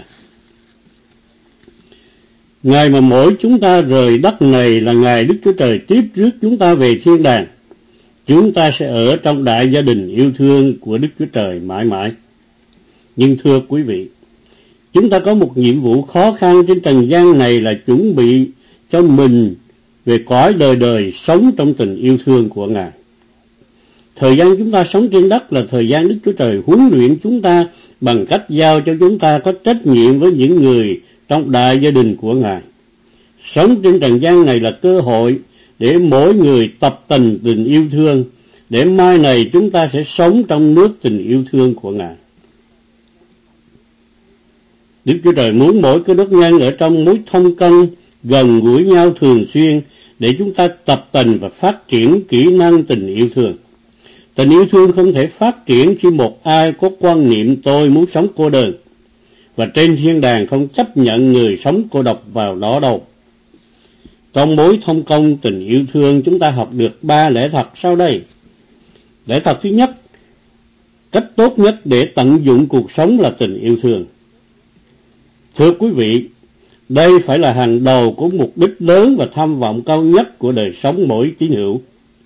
Ngày mà mỗi chúng ta rời đất này là ngày Đức Chúa Trời tiếp rước chúng ta về thiên đàng. Chúng ta sẽ ở trong đại gia đình yêu thương của Đức Chúa Trời mãi mãi. Nhưng thưa quý vị, chúng ta có một nhiệm vụ khó khăn trên trần gian này là chuẩn bị cho mình về cõi đời đời sống trong tình yêu thương của Ngài. Thời gian chúng ta sống trên đất là thời gian Đức Chúa Trời huấn luyện chúng ta bằng cách giao cho chúng ta có trách nhiệm với những người trong đại gia đình của Ngài. Sống trên trần gian này là cơ hội để mỗi người tập tành tình yêu thương, để mai này chúng ta sẽ sống trong nước tình yêu thương của Ngài. Đức Chúa Trời muốn mỗi cơ đốc nhân ở trong mối thông cân gần gũi nhau thường xuyên để chúng ta tập tành và phát triển kỹ năng tình yêu thương. Tình yêu thương không thể phát triển khi một ai có quan niệm tôi muốn sống cô đơn, và trên thiên đàng không chấp nhận người sống cô độc vào đó đâu. Trong mối thông công tình yêu thương, chúng ta học được 3 lẽ thật sau đây. Lẽ thật thứ nhất: cách tốt nhất để tận dụng cuộc sống là tình yêu thương. Thưa quý vị, đây phải là hàng đầu của mục đích lớn và tham vọng cao nhất của đời sống mỗi tín hữu.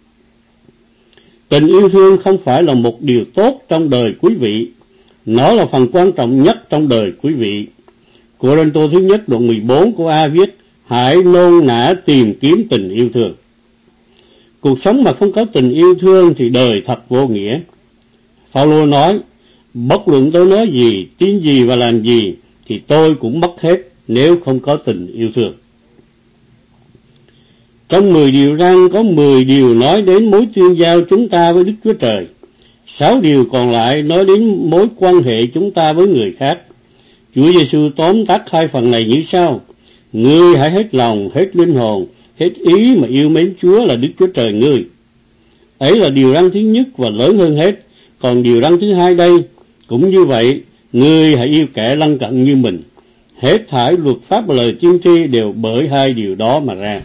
Tình yêu thương không phải là một điều tốt trong đời quý vị, nó là phần quan trọng nhất trong đời quý vị. Cô-rinh-tô thứ nhất đoạn 14 của A viết: hãy nôn nã tìm kiếm tình yêu thương. Cuộc sống mà không có tình yêu thương thì đời thật vô nghĩa. Phao-lô nói: bất luận tôi nói gì, tin gì và làm gì thì tôi cũng mất hết nếu không có tình yêu thương. Trong 10 điều răn có 10 điều nói đến mối tuyên giao chúng ta với Đức Chúa Trời. 6 điều còn lại nói đến mối quan hệ chúng ta với người khác. Chúa Giêsu tóm tắt 2 phần này như sau: ngươi hãy hết lòng, hết linh hồn, hết ý mà yêu mến Chúa là Đức Chúa Trời ngươi. Ấy là điều răn thứ nhất và lớn hơn hết. Còn điều răn thứ hai đây cũng như vậy: ngươi hãy yêu kẻ lân cận như mình. Hết thảy luật pháp và lời tiên tri đều bởi 2 điều đó mà ra.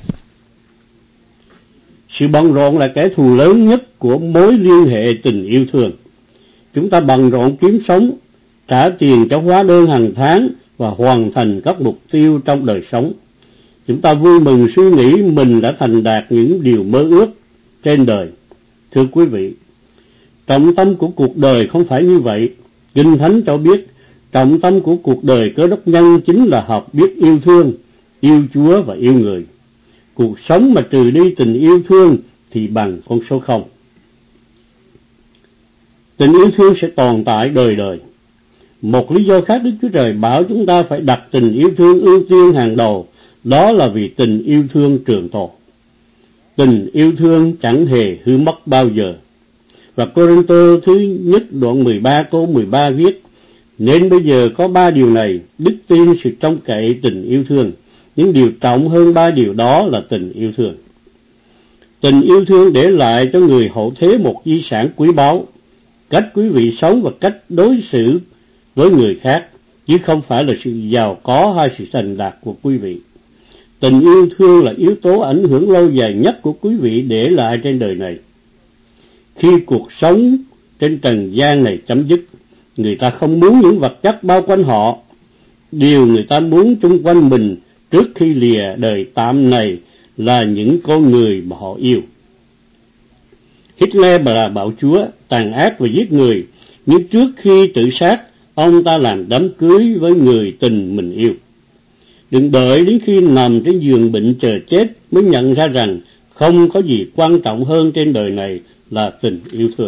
Sự bận rộn là kẻ thù lớn nhất của mối liên hệ tình yêu thương. Chúng ta bận rộn kiếm sống, trả tiền cho hóa đơn hàng tháng và hoàn thành các mục tiêu trong đời sống. Chúng ta vui mừng suy nghĩ mình đã thành đạt những điều mơ ước trên đời. Thưa quý vị, trọng tâm của cuộc đời không phải như vậy. Kinh Thánh cho biết trọng tâm của cuộc đời cơ đốc nhân chính là học biết yêu thương, yêu Chúa và yêu người. Cuộc sống mà trừ đi tình yêu thương thì bằng con số 0. Tình yêu thương sẽ tồn tại đời đời. Một lý do khác Đức Chúa Trời bảo chúng ta phải đặt tình yêu thương ưu tiên hàng đầu Đó là vì tình yêu thương trường tồn. Tình yêu thương chẳng hề hư mất bao giờ. Và Cô-rinh-tô thứ nhất đoạn 13 câu 13 viết: Nên bây giờ có 3 điều này: đức tin, sự trông cậy, tình yêu thương. Những điều trọng hơn 3 điều đó là tình yêu thương. Tình yêu thương để lại cho người hậu thế một di sản quý báu, cách quý vị sống và cách đối xử với người khác, chứ không phải là sự giàu có hay sự thành đạt của quý vị. Tình yêu thương là yếu tố ảnh hưởng lâu dài nhất của quý vị để lại trên đời này. Khi cuộc sống trên trần gian này chấm dứt, người ta không muốn những vật chất bao quanh họ. Điều người ta muốn chung quanh mình trước khi lìa đời tạm này là những con người mà họ yêu. Hitler là bạo chúa, tàn ác và giết người, nhưng trước khi tự sát, ông ta làm đám cưới với người tình mình yêu. Đừng đợi đến khi nằm trên giường bệnh chờ chết mới nhận ra rằng không có gì quan trọng hơn trên đời này là tình yêu thương.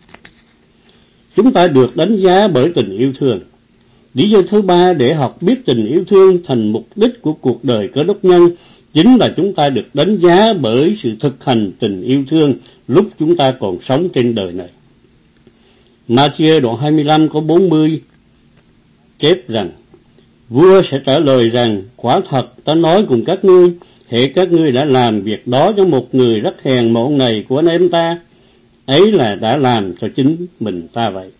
Chúng ta được đánh giá bởi tình yêu thương. Lý do thứ ba để học biết tình yêu thương thành mục đích của cuộc đời Cơ đốc nhân chính là chúng ta được đánh giá bởi sự thực hành tình yêu thương lúc chúng ta còn sống trên đời này. Ma-thi-ơ đoạn 25 câu 40 chép rằng: Vua sẽ trả lời rằng, quả thật ta nói cùng các ngươi, hễ các ngươi đã làm việc đó cho một người rất hèn mọn này của anh em ta, ấy là đã làm cho chính mình ta vậy.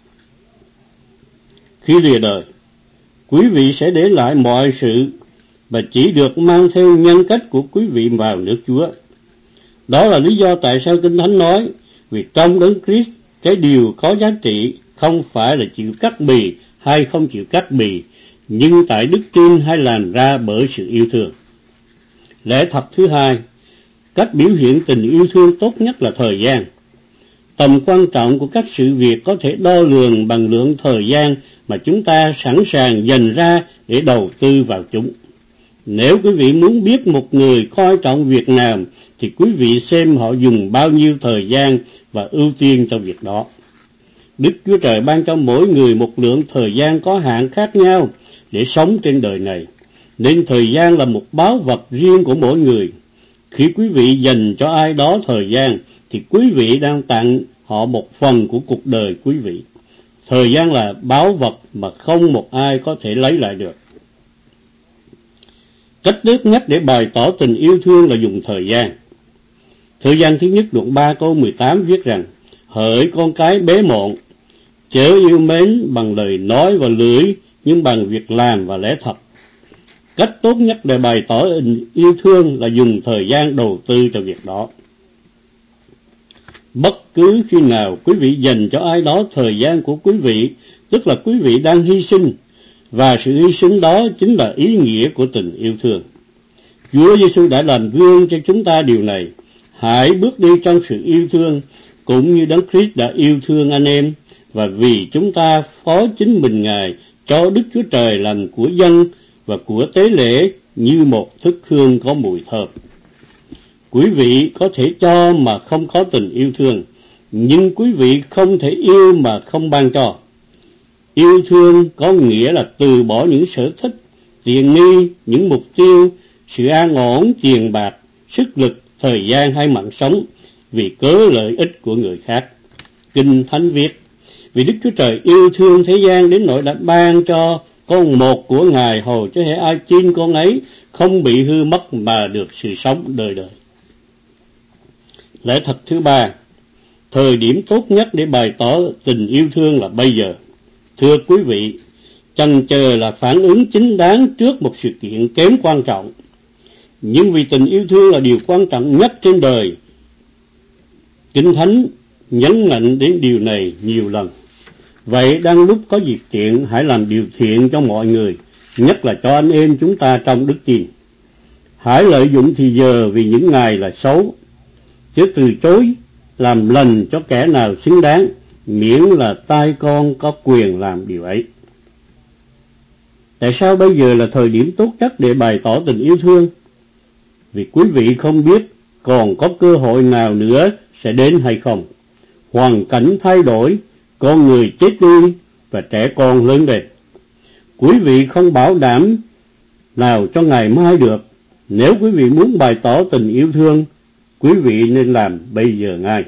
Khi lìa đời, quý vị sẽ để lại mọi sự và chỉ được mang theo nhân cách của quý vị vào nước Chúa. Đó là lý do tại sao Kinh Thánh nói, vì trong Đấng Christ, cái điều có giá trị không phải là chịu cắt bì hay không chịu cắt bì, nhưng tại đức tin hay làm ra bởi sự yêu thương. Lẽ thật thứ hai, cách biểu hiện tình yêu thương tốt nhất là thời gian. Tầm quan trọng của các sự việc có thể đo lường bằng lượng thời gian mà chúng ta sẵn sàng dành ra để đầu tư vào chúng. Nếu quý vị muốn biết một người coi trọng việc nào, thì quý vị xem họ dùng bao nhiêu thời gian và ưu tiên cho việc đó. Đức Chúa Trời ban cho mỗi người một lượng thời gian có hạn khác nhau để sống trên đời này, nên thời gian là một báu vật riêng của mỗi người. Khi quý vị dành cho ai đó thời gian, thì quý vị đang tặng họ một phần của cuộc đời quý vị. Thời gian là báu vật mà không một ai có thể lấy lại được. Cách tốt nhất để bày tỏ tình yêu thương là dùng thời gian. Thời gian thứ nhất đoạn 3 câu 18 viết rằng: Hỡi con cái bé mọn, chớ yêu mến bằng lời nói và lưỡi, nhưng bằng việc làm và lẽ thật. Cách tốt nhất để bày tỏ tình yêu thương là dùng thời gian đầu tư cho việc đó. Bất cứ khi nào quý vị dành cho ai đó thời gian của quý vị, tức là quý vị đang hy sinh, và sự hy sinh đó chính là ý nghĩa của tình yêu thương. Chúa Giêsu đã làm gương cho chúng ta điều này. Hãy bước đi trong sự yêu thương, cũng như Đấng Christ đã yêu thương anh em, và vì chúng ta phó chính mình Ngài cho Đức Chúa Trời làm của dân và của tế lễ như một thức hương có mùi thơm. Quý vị có thể cho mà không có tình yêu thương, nhưng quý vị không thể yêu mà không ban cho. Yêu thương có nghĩa là từ bỏ những sở thích, tiện nghi, những mục tiêu, sự an ổn, tiền bạc, sức lực, thời gian hay mạng sống vì cớ lợi ích của người khác. Kinh Thánh viết: Vì Đức Chúa Trời yêu thương thế gian đến nỗi đã ban cho con một của Ngài, hầu cho hễ ai tin con ấy không bị hư mất mà được sự sống đời đời. Lẽ thật thứ ba, thời điểm tốt nhất để bày tỏ tình yêu thương là bây giờ. Thưa quý vị, chần chờ là phản ứng chính đáng trước một sự kiện kém quan trọng. Nhưng vì tình yêu thương là điều quan trọng nhất trên đời, Kinh Thánh nhấn mạnh đến điều này nhiều lần. Vậy đang lúc có việc thiện, hãy làm điều thiện cho mọi người, nhất là cho anh em chúng ta trong đức tin. Hãy lợi dụng thì giờ vì những ngày là xấu, chứ từ chối làm lành cho kẻ nào xứng đáng, miễn là tai con có quyền làm điều ấy. Tại sao bây giờ là thời điểm tốt nhất để bày tỏ tình yêu thương? Vì quý vị không biết còn có cơ hội nào nữa sẽ đến hay không. Hoàn cảnh thay đổi, con người chết đi và trẻ con lớn lên. Quý vị không bảo đảm nào cho ngày mai được, Nếu quý vị muốn bày tỏ tình yêu thương, quý vị nên làm bây giờ ngay.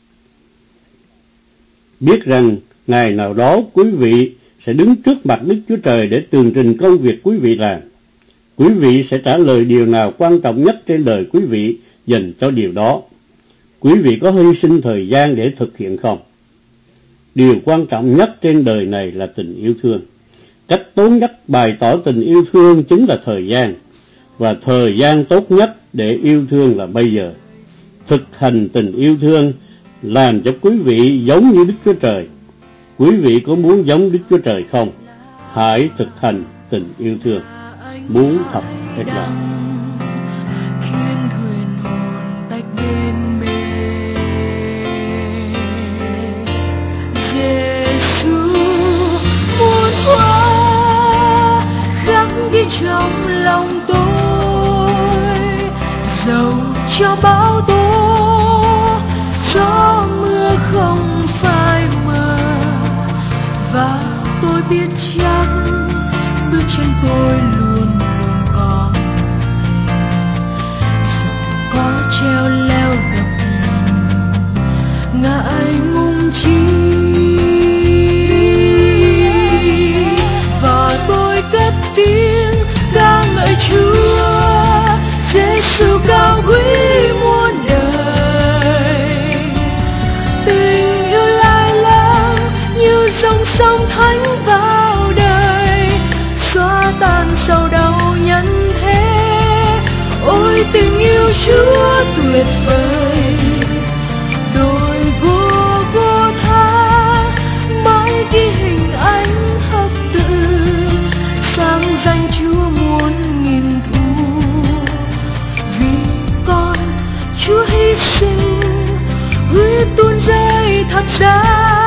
Biết rằng ngày nào đó quý vị sẽ đứng trước mặt Đức Chúa Trời để tường trình công việc quý vị làm. Quý vị sẽ trả lời điều nào quan trọng nhất trên đời quý vị dành cho điều đó. Quý vị có hy sinh thời gian để thực hiện không? Điều quan trọng nhất trên đời này là tình yêu thương. Cách tốt nhất bày tỏ tình yêu thương chính là thời gian. Và thời gian tốt nhất để yêu thương là bây giờ. Thực hành tình yêu thương làm cho quý vị giống như Đức Chúa Trời. Quý vị có muốn giống Đức Chúa Trời không? Hãy thực hành tình yêu thương. Muốn thật hết lòng. Khiến thuyền hồn tách bên bề. Giê-xu muôn hoa khắc ghi trong lòng tôi, dẫu cho bão tố gió mưa không phai mờ, và tôi biết chắc bước chân tôi luôn luôn có dù có treo leo gập ghềnh ngại ngùng chi, và tôi cất tiếng ca ngợi Chúa. Giê-xu cao quý muôn đời, tình yêu lai lang như dòng sông thánh vào đời, xóa tan sầu đau nhân thế. Ôi tình yêu Chúa tuyệt vời, đồi Gô-gô-tha mãi ghi hình ảnh thập tự, sáng danh Chúa muôn nghìn thu. Vì con Chúa hy sinh, huyết tuôn rơi thập giá.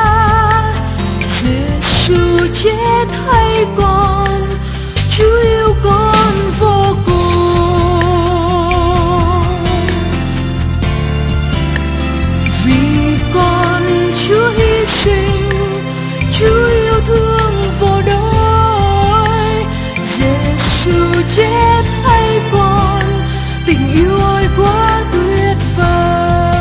Giê-xu chết thay con, Chúa yêu con vô cùng. Vì con Chúa hy sinh, Chúa yêu thương vô đối. Giê-xu chết thay con, tình yêu ôi quá tuyệt vời.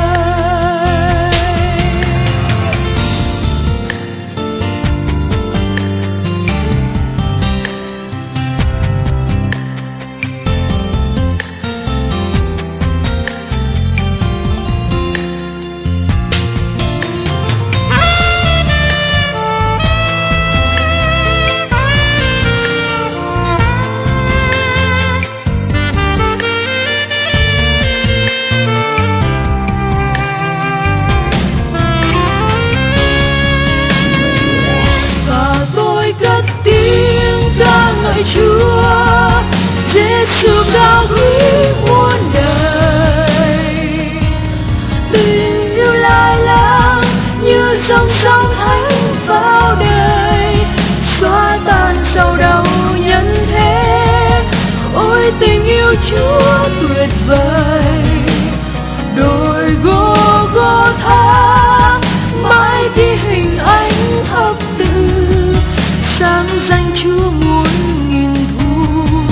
Chúa. Giê-xu cao quý muôn đời, tình yêu lai lang như dòng sông thánh vào đời, xóa tan sầu đau nhân thế. Ôi tình yêu Chúa tuyệt vời, đồi Gô-gô-tha mãi ghi hình ảnh thập tự, sáng danh Chúa muôn nghìn thu.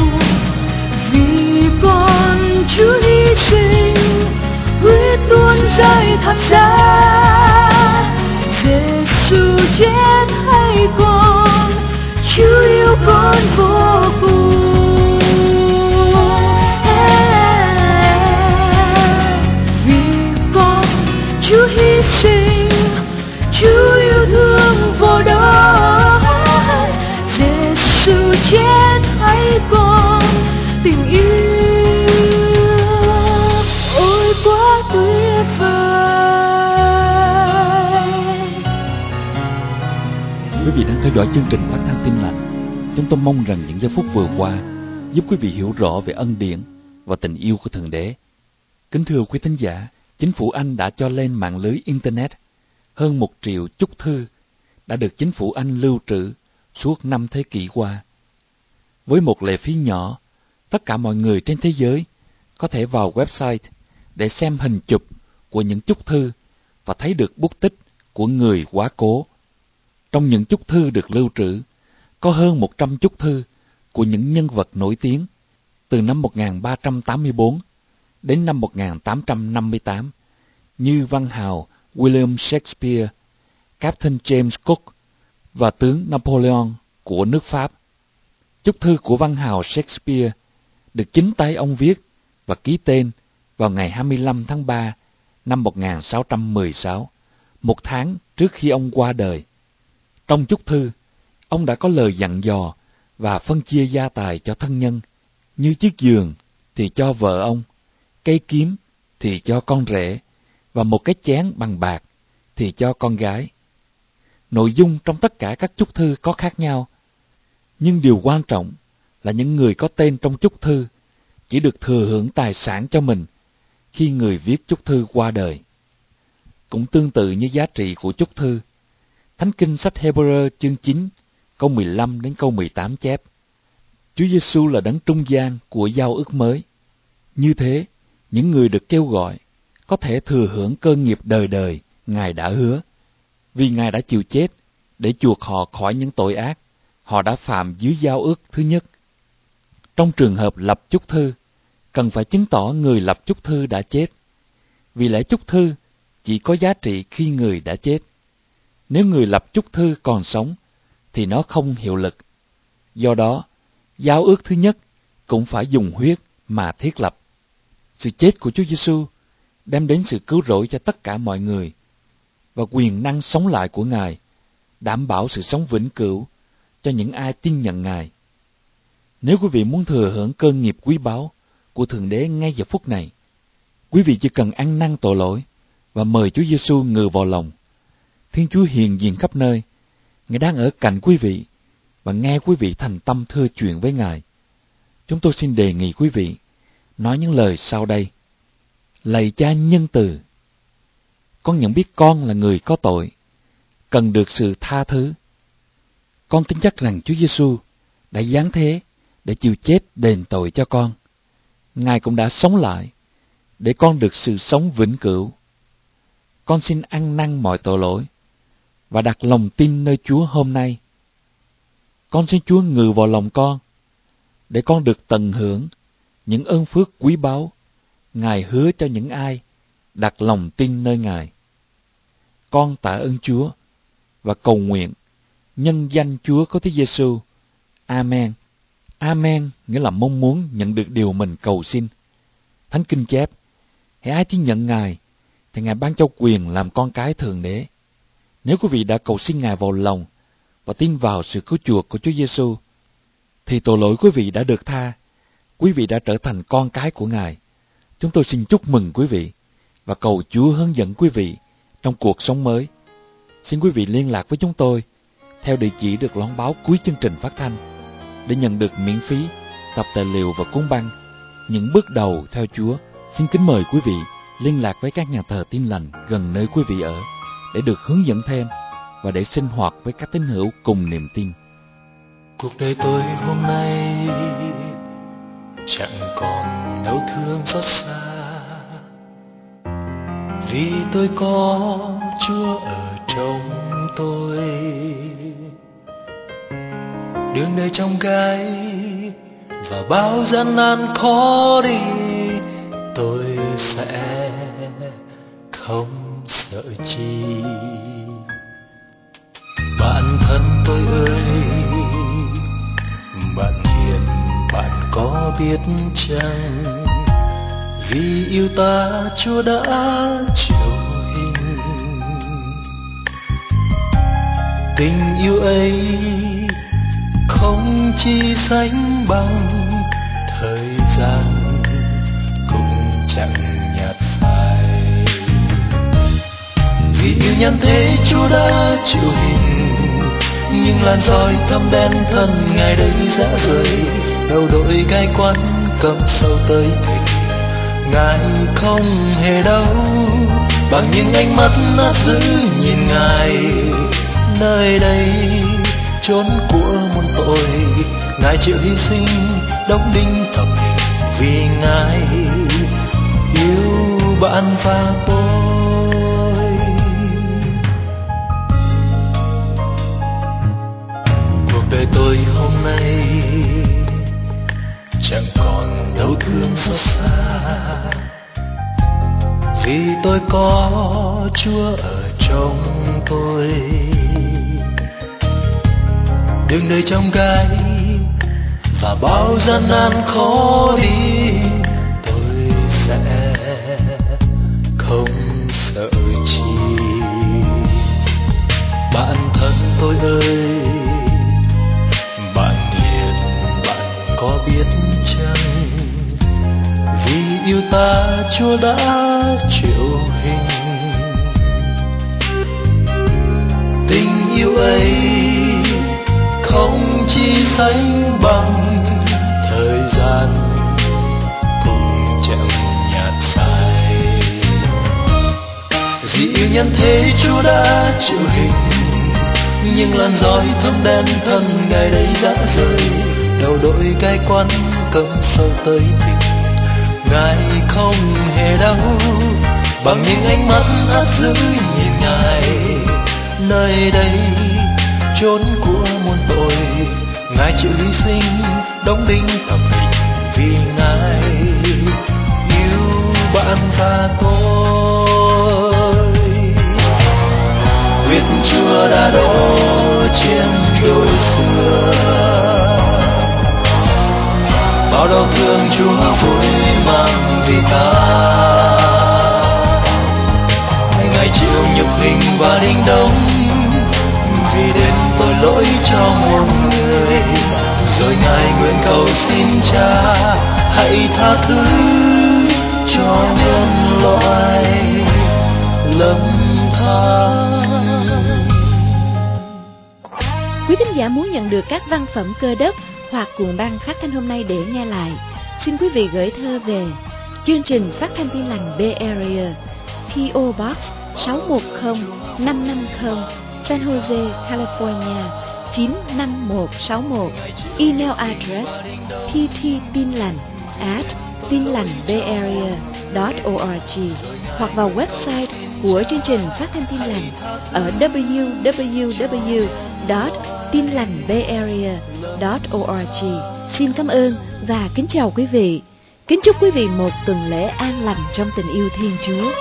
Vì con Chúa hy sinh, huyết tuôn rơi thập giá. Giê-xu chết thay con, Chúa yêu con vô cùng. Vì con Chúa hy sinh, Chúa yêu thương vô đối. Giê-xu chết thay con, tình yêu ôi quá tuyệt vời. Quý vị đang theo dõi chương trình phát thanh Tin Lành. Chúng tôi mong rằng những giây phút vừa qua giúp quý vị hiểu rõ về ân điển và tình yêu của Thượng Đế. Kính thưa quý thính giả, chính phủ Anh đã cho lên mạng lưới Internet hơn 1 triệu chúc thư đã được chính phủ Anh lưu trữ suốt 5 thế kỷ qua. Với một lệ phí nhỏ, tất cả mọi người trên thế giới có thể vào website để xem hình chụp của những chúc thư và thấy được bút tích của người quá cố. Trong những chúc thư được lưu trữ, có hơn 100 chúc thư của những nhân vật nổi tiếng từ năm 1384 đến năm 1858 như văn hào William Shakespeare, Captain James Cook và tướng Napoleon của nước Pháp. Chúc thư của văn hào Shakespeare được chính tay ông viết và ký tên vào ngày 25 tháng 3 năm 1616, một tháng trước khi ông qua đời. Trong chúc thư, ông đã có lời dặn dò và phân chia gia tài cho thân nhân, như chiếc giường thì cho vợ ông, cây kiếm thì cho con rể, và một cái chén bằng bạc thì cho con gái. Nội dung trong tất cả các chúc thư có khác nhau, nhưng điều quan trọng là những người có tên trong chúc thư chỉ được thừa hưởng tài sản cho mình khi người viết chúc thư qua đời. Cũng tương tự như giá trị của chúc thư, Thánh Kinh sách Hebrew chương 9, câu 15 đến câu 18 chép: Chúa Giêsu là đấng trung gian của giao ước mới. Như thế, những người được kêu gọi có thể thừa hưởng cơ nghiệp đời đời Ngài đã hứa, vì Ngài đã chịu chết để chuộc họ khỏi những tội ác họ đã phạm dưới giao ước thứ nhất. Trong trường hợp lập chúc thư, cần phải chứng tỏ người lập chúc thư đã chết, vì lẽ chúc thư chỉ có giá trị khi người đã chết. Nếu người lập chúc thư còn sống, thì nó không hiệu lực. Do đó, giao ước thứ nhất cũng phải dùng huyết mà thiết lập. Sự chết của Chúa Giêsu đem đến sự cứu rỗi cho tất cả mọi người, và quyền năng sống lại của Ngài đảm bảo sự sống vĩnh cửu cho những ai tin nhận Ngài. Nếu quý vị muốn thừa hưởng cơ nghiệp quý báu của Thượng Đế ngay giờ phút này, quý vị chỉ cần ăn năn tội lỗi và mời Chúa Giêsu ngự vào lòng. Thiên Chúa hiện diện khắp nơi, Ngài đang ở cạnh quý vị và nghe quý vị thành tâm thưa chuyện với Ngài. Chúng tôi xin đề nghị quý vị nói những lời sau đây: Lạy Cha nhân từ, con nhận biết con là người có tội, cần được sự tha thứ. Con tin chắc rằng Chúa Giêsu đã giáng thế để chịu chết đền tội cho con. Ngài cũng đã sống lại để con được sự sống vĩnh cửu. Con xin ăn năn mọi tội lỗi và đặt lòng tin nơi Chúa hôm nay. Con xin Chúa ngự vào lòng con để con được tận hưởng những ơn phước quý báu Ngài hứa cho những ai đặt lòng tin nơi Ngài. Con tạ ơn Chúa và cầu nguyện nhân danh Chúa có Chúa Giêsu. Amen. Amen nghĩa là mong muốn nhận được điều mình cầu xin. Thánh Kinh chép: hãy ai tin nhận Ngài thì Ngài ban cho quyền làm con cái Thượng Đế. Nếu quý vị đã cầu xin Ngài vào lòng và tin vào sự cứu chuộc của Chúa Giêsu, thì tội lỗi quý vị đã được tha. Quý vị đã trở thành con cái của Ngài. Chúng tôi xin chúc mừng quý vị và cầu Chúa hướng dẫn quý vị trong cuộc sống mới. Xin quý vị liên lạc với chúng tôi theo địa chỉ được loan báo cuối chương trình phát thanh để nhận được miễn phí tập tài liệu và cuốn băng Những bước đầu theo Chúa. Xin kính mời quý vị liên lạc với các nhà thờ Tin Lành gần nơi quý vị ở để được hướng dẫn thêm và để sinh hoạt với các tín hữu cùng niềm tin. Cuộc đời tôi hôm nay chẳng còn đau thương xót xa, vì tôi có Chúa ở trong tôi. Đường đời trong gai và bao gian nan khó đi, tôi sẽ không sợ chi. Bạn thân tôi ơi, bạn hiền bạn có biết chăng, vì yêu ta Chúa đã chịu hình. Tình yêu ấy không chi sánh bằng thời gian, cũng chẳng nhạt phai. Vì yêu nhân thế Chúa đã chịu hình, nhưng làn soi thâm đen thân Ngài đây rã rời. Đầu đội gai quắn cầm sâu tới thịt, Ngài không hề đau. Bằng những ánh mắt nát dữ nhìn Ngài, nơi đây chốn của muôn tội, Ngài chịu hy sinh đóng đinh thập hình, vì Ngài yêu bạn và tôi. Cuộc đời tôi hôm nay chẳng còn tôi có Chúa ở trong tôi. Đường đời trong gai và bao gian nan khó đi, tôi sẽ không sợ chi. Bạn thân tôi ơi, bạn hiền, bạn có biết chăng, vì yêu ta Chúa đã chịu hình. Tình yêu ấy không chi sánh bằng thời gian cũng chẳng nhạt phai. Vì yêu nhân thế Chúa đã chịu hình, nhưng làn roi thâm đen thân Ngài đây rã rời. Đầu đội cai quán cấm sâu tới tim, Ngài không hề đau. Bằng những ánh mắt ắt giữ nhìn Ngài, nơi đây chốn của muôn tội. Ngài chịu hy sinh đóng đinh thập hình vì Ngài yêu bạn và tôi. Quyết Chúa đã đổ trên đồi xưa, bao đau thương Chúa vui mang vì ta. Ngài chịu nhục hình và đinh đóng vì đến tội lỗi cho muôn người. Rồi Ngài nguyện cầu xin Cha hãy tha thứ cho nhân loại lầm than. Quý thính giả muốn nhận được các văn phẩm Cơ Đốc hoặc cuộn băng phát thanh hôm nay để nghe lại, xin quý vị gửi thơ về chương trình Phát thanh Tin lành Bay Area, P.O. Box 610550, San Jose, California 95161. Email address pttinlành@tinlành.bayarea.org, hoặc vào website của chương trình Phát thanh Tin lành ở www.tinlành.bayarea.org. Xin cảm ơn và kính chào quý vị. Kính chúc quý vị một tuần lễ an lành trong tình yêu Thiên Chúa.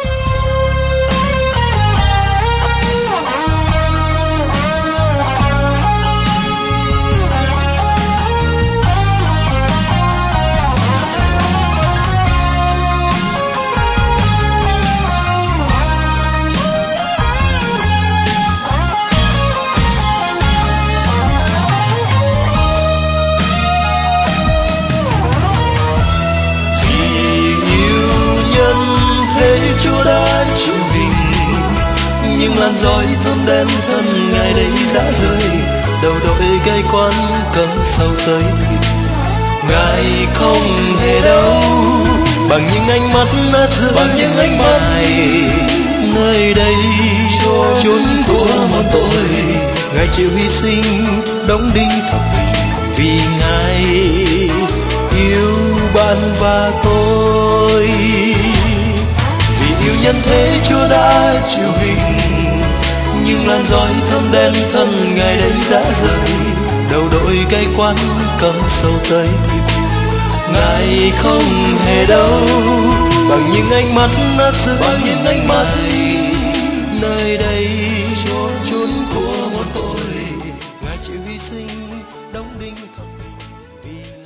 Chúa đã chịu hình, nhưng làn roi thơm đen thân Ngài đây rã rời. Đầu đội cai quán cấm sâu tới thịt, Ngài không hề đau. Bằng những ánh mắt át rơi, bằng những ánh mắt nơi đây chốn của một tội. Ngài chịu hy sinh đóng đinh thập hình vì Ngài yêu bạn và tôi. Yêu nhân thế Chúa đã chịu hình, nhưng làn roi thơm đen thân Ngài đây rã rời. Đầu đội cai quán cấm sâu tới thịt, Ngài không hề đau. Bằng những ánh mắt át rơi, bằng những ánh mắt nơi đây chốn của muôn tội. Ngài chịu hy sinh đóng đinh thập hình vì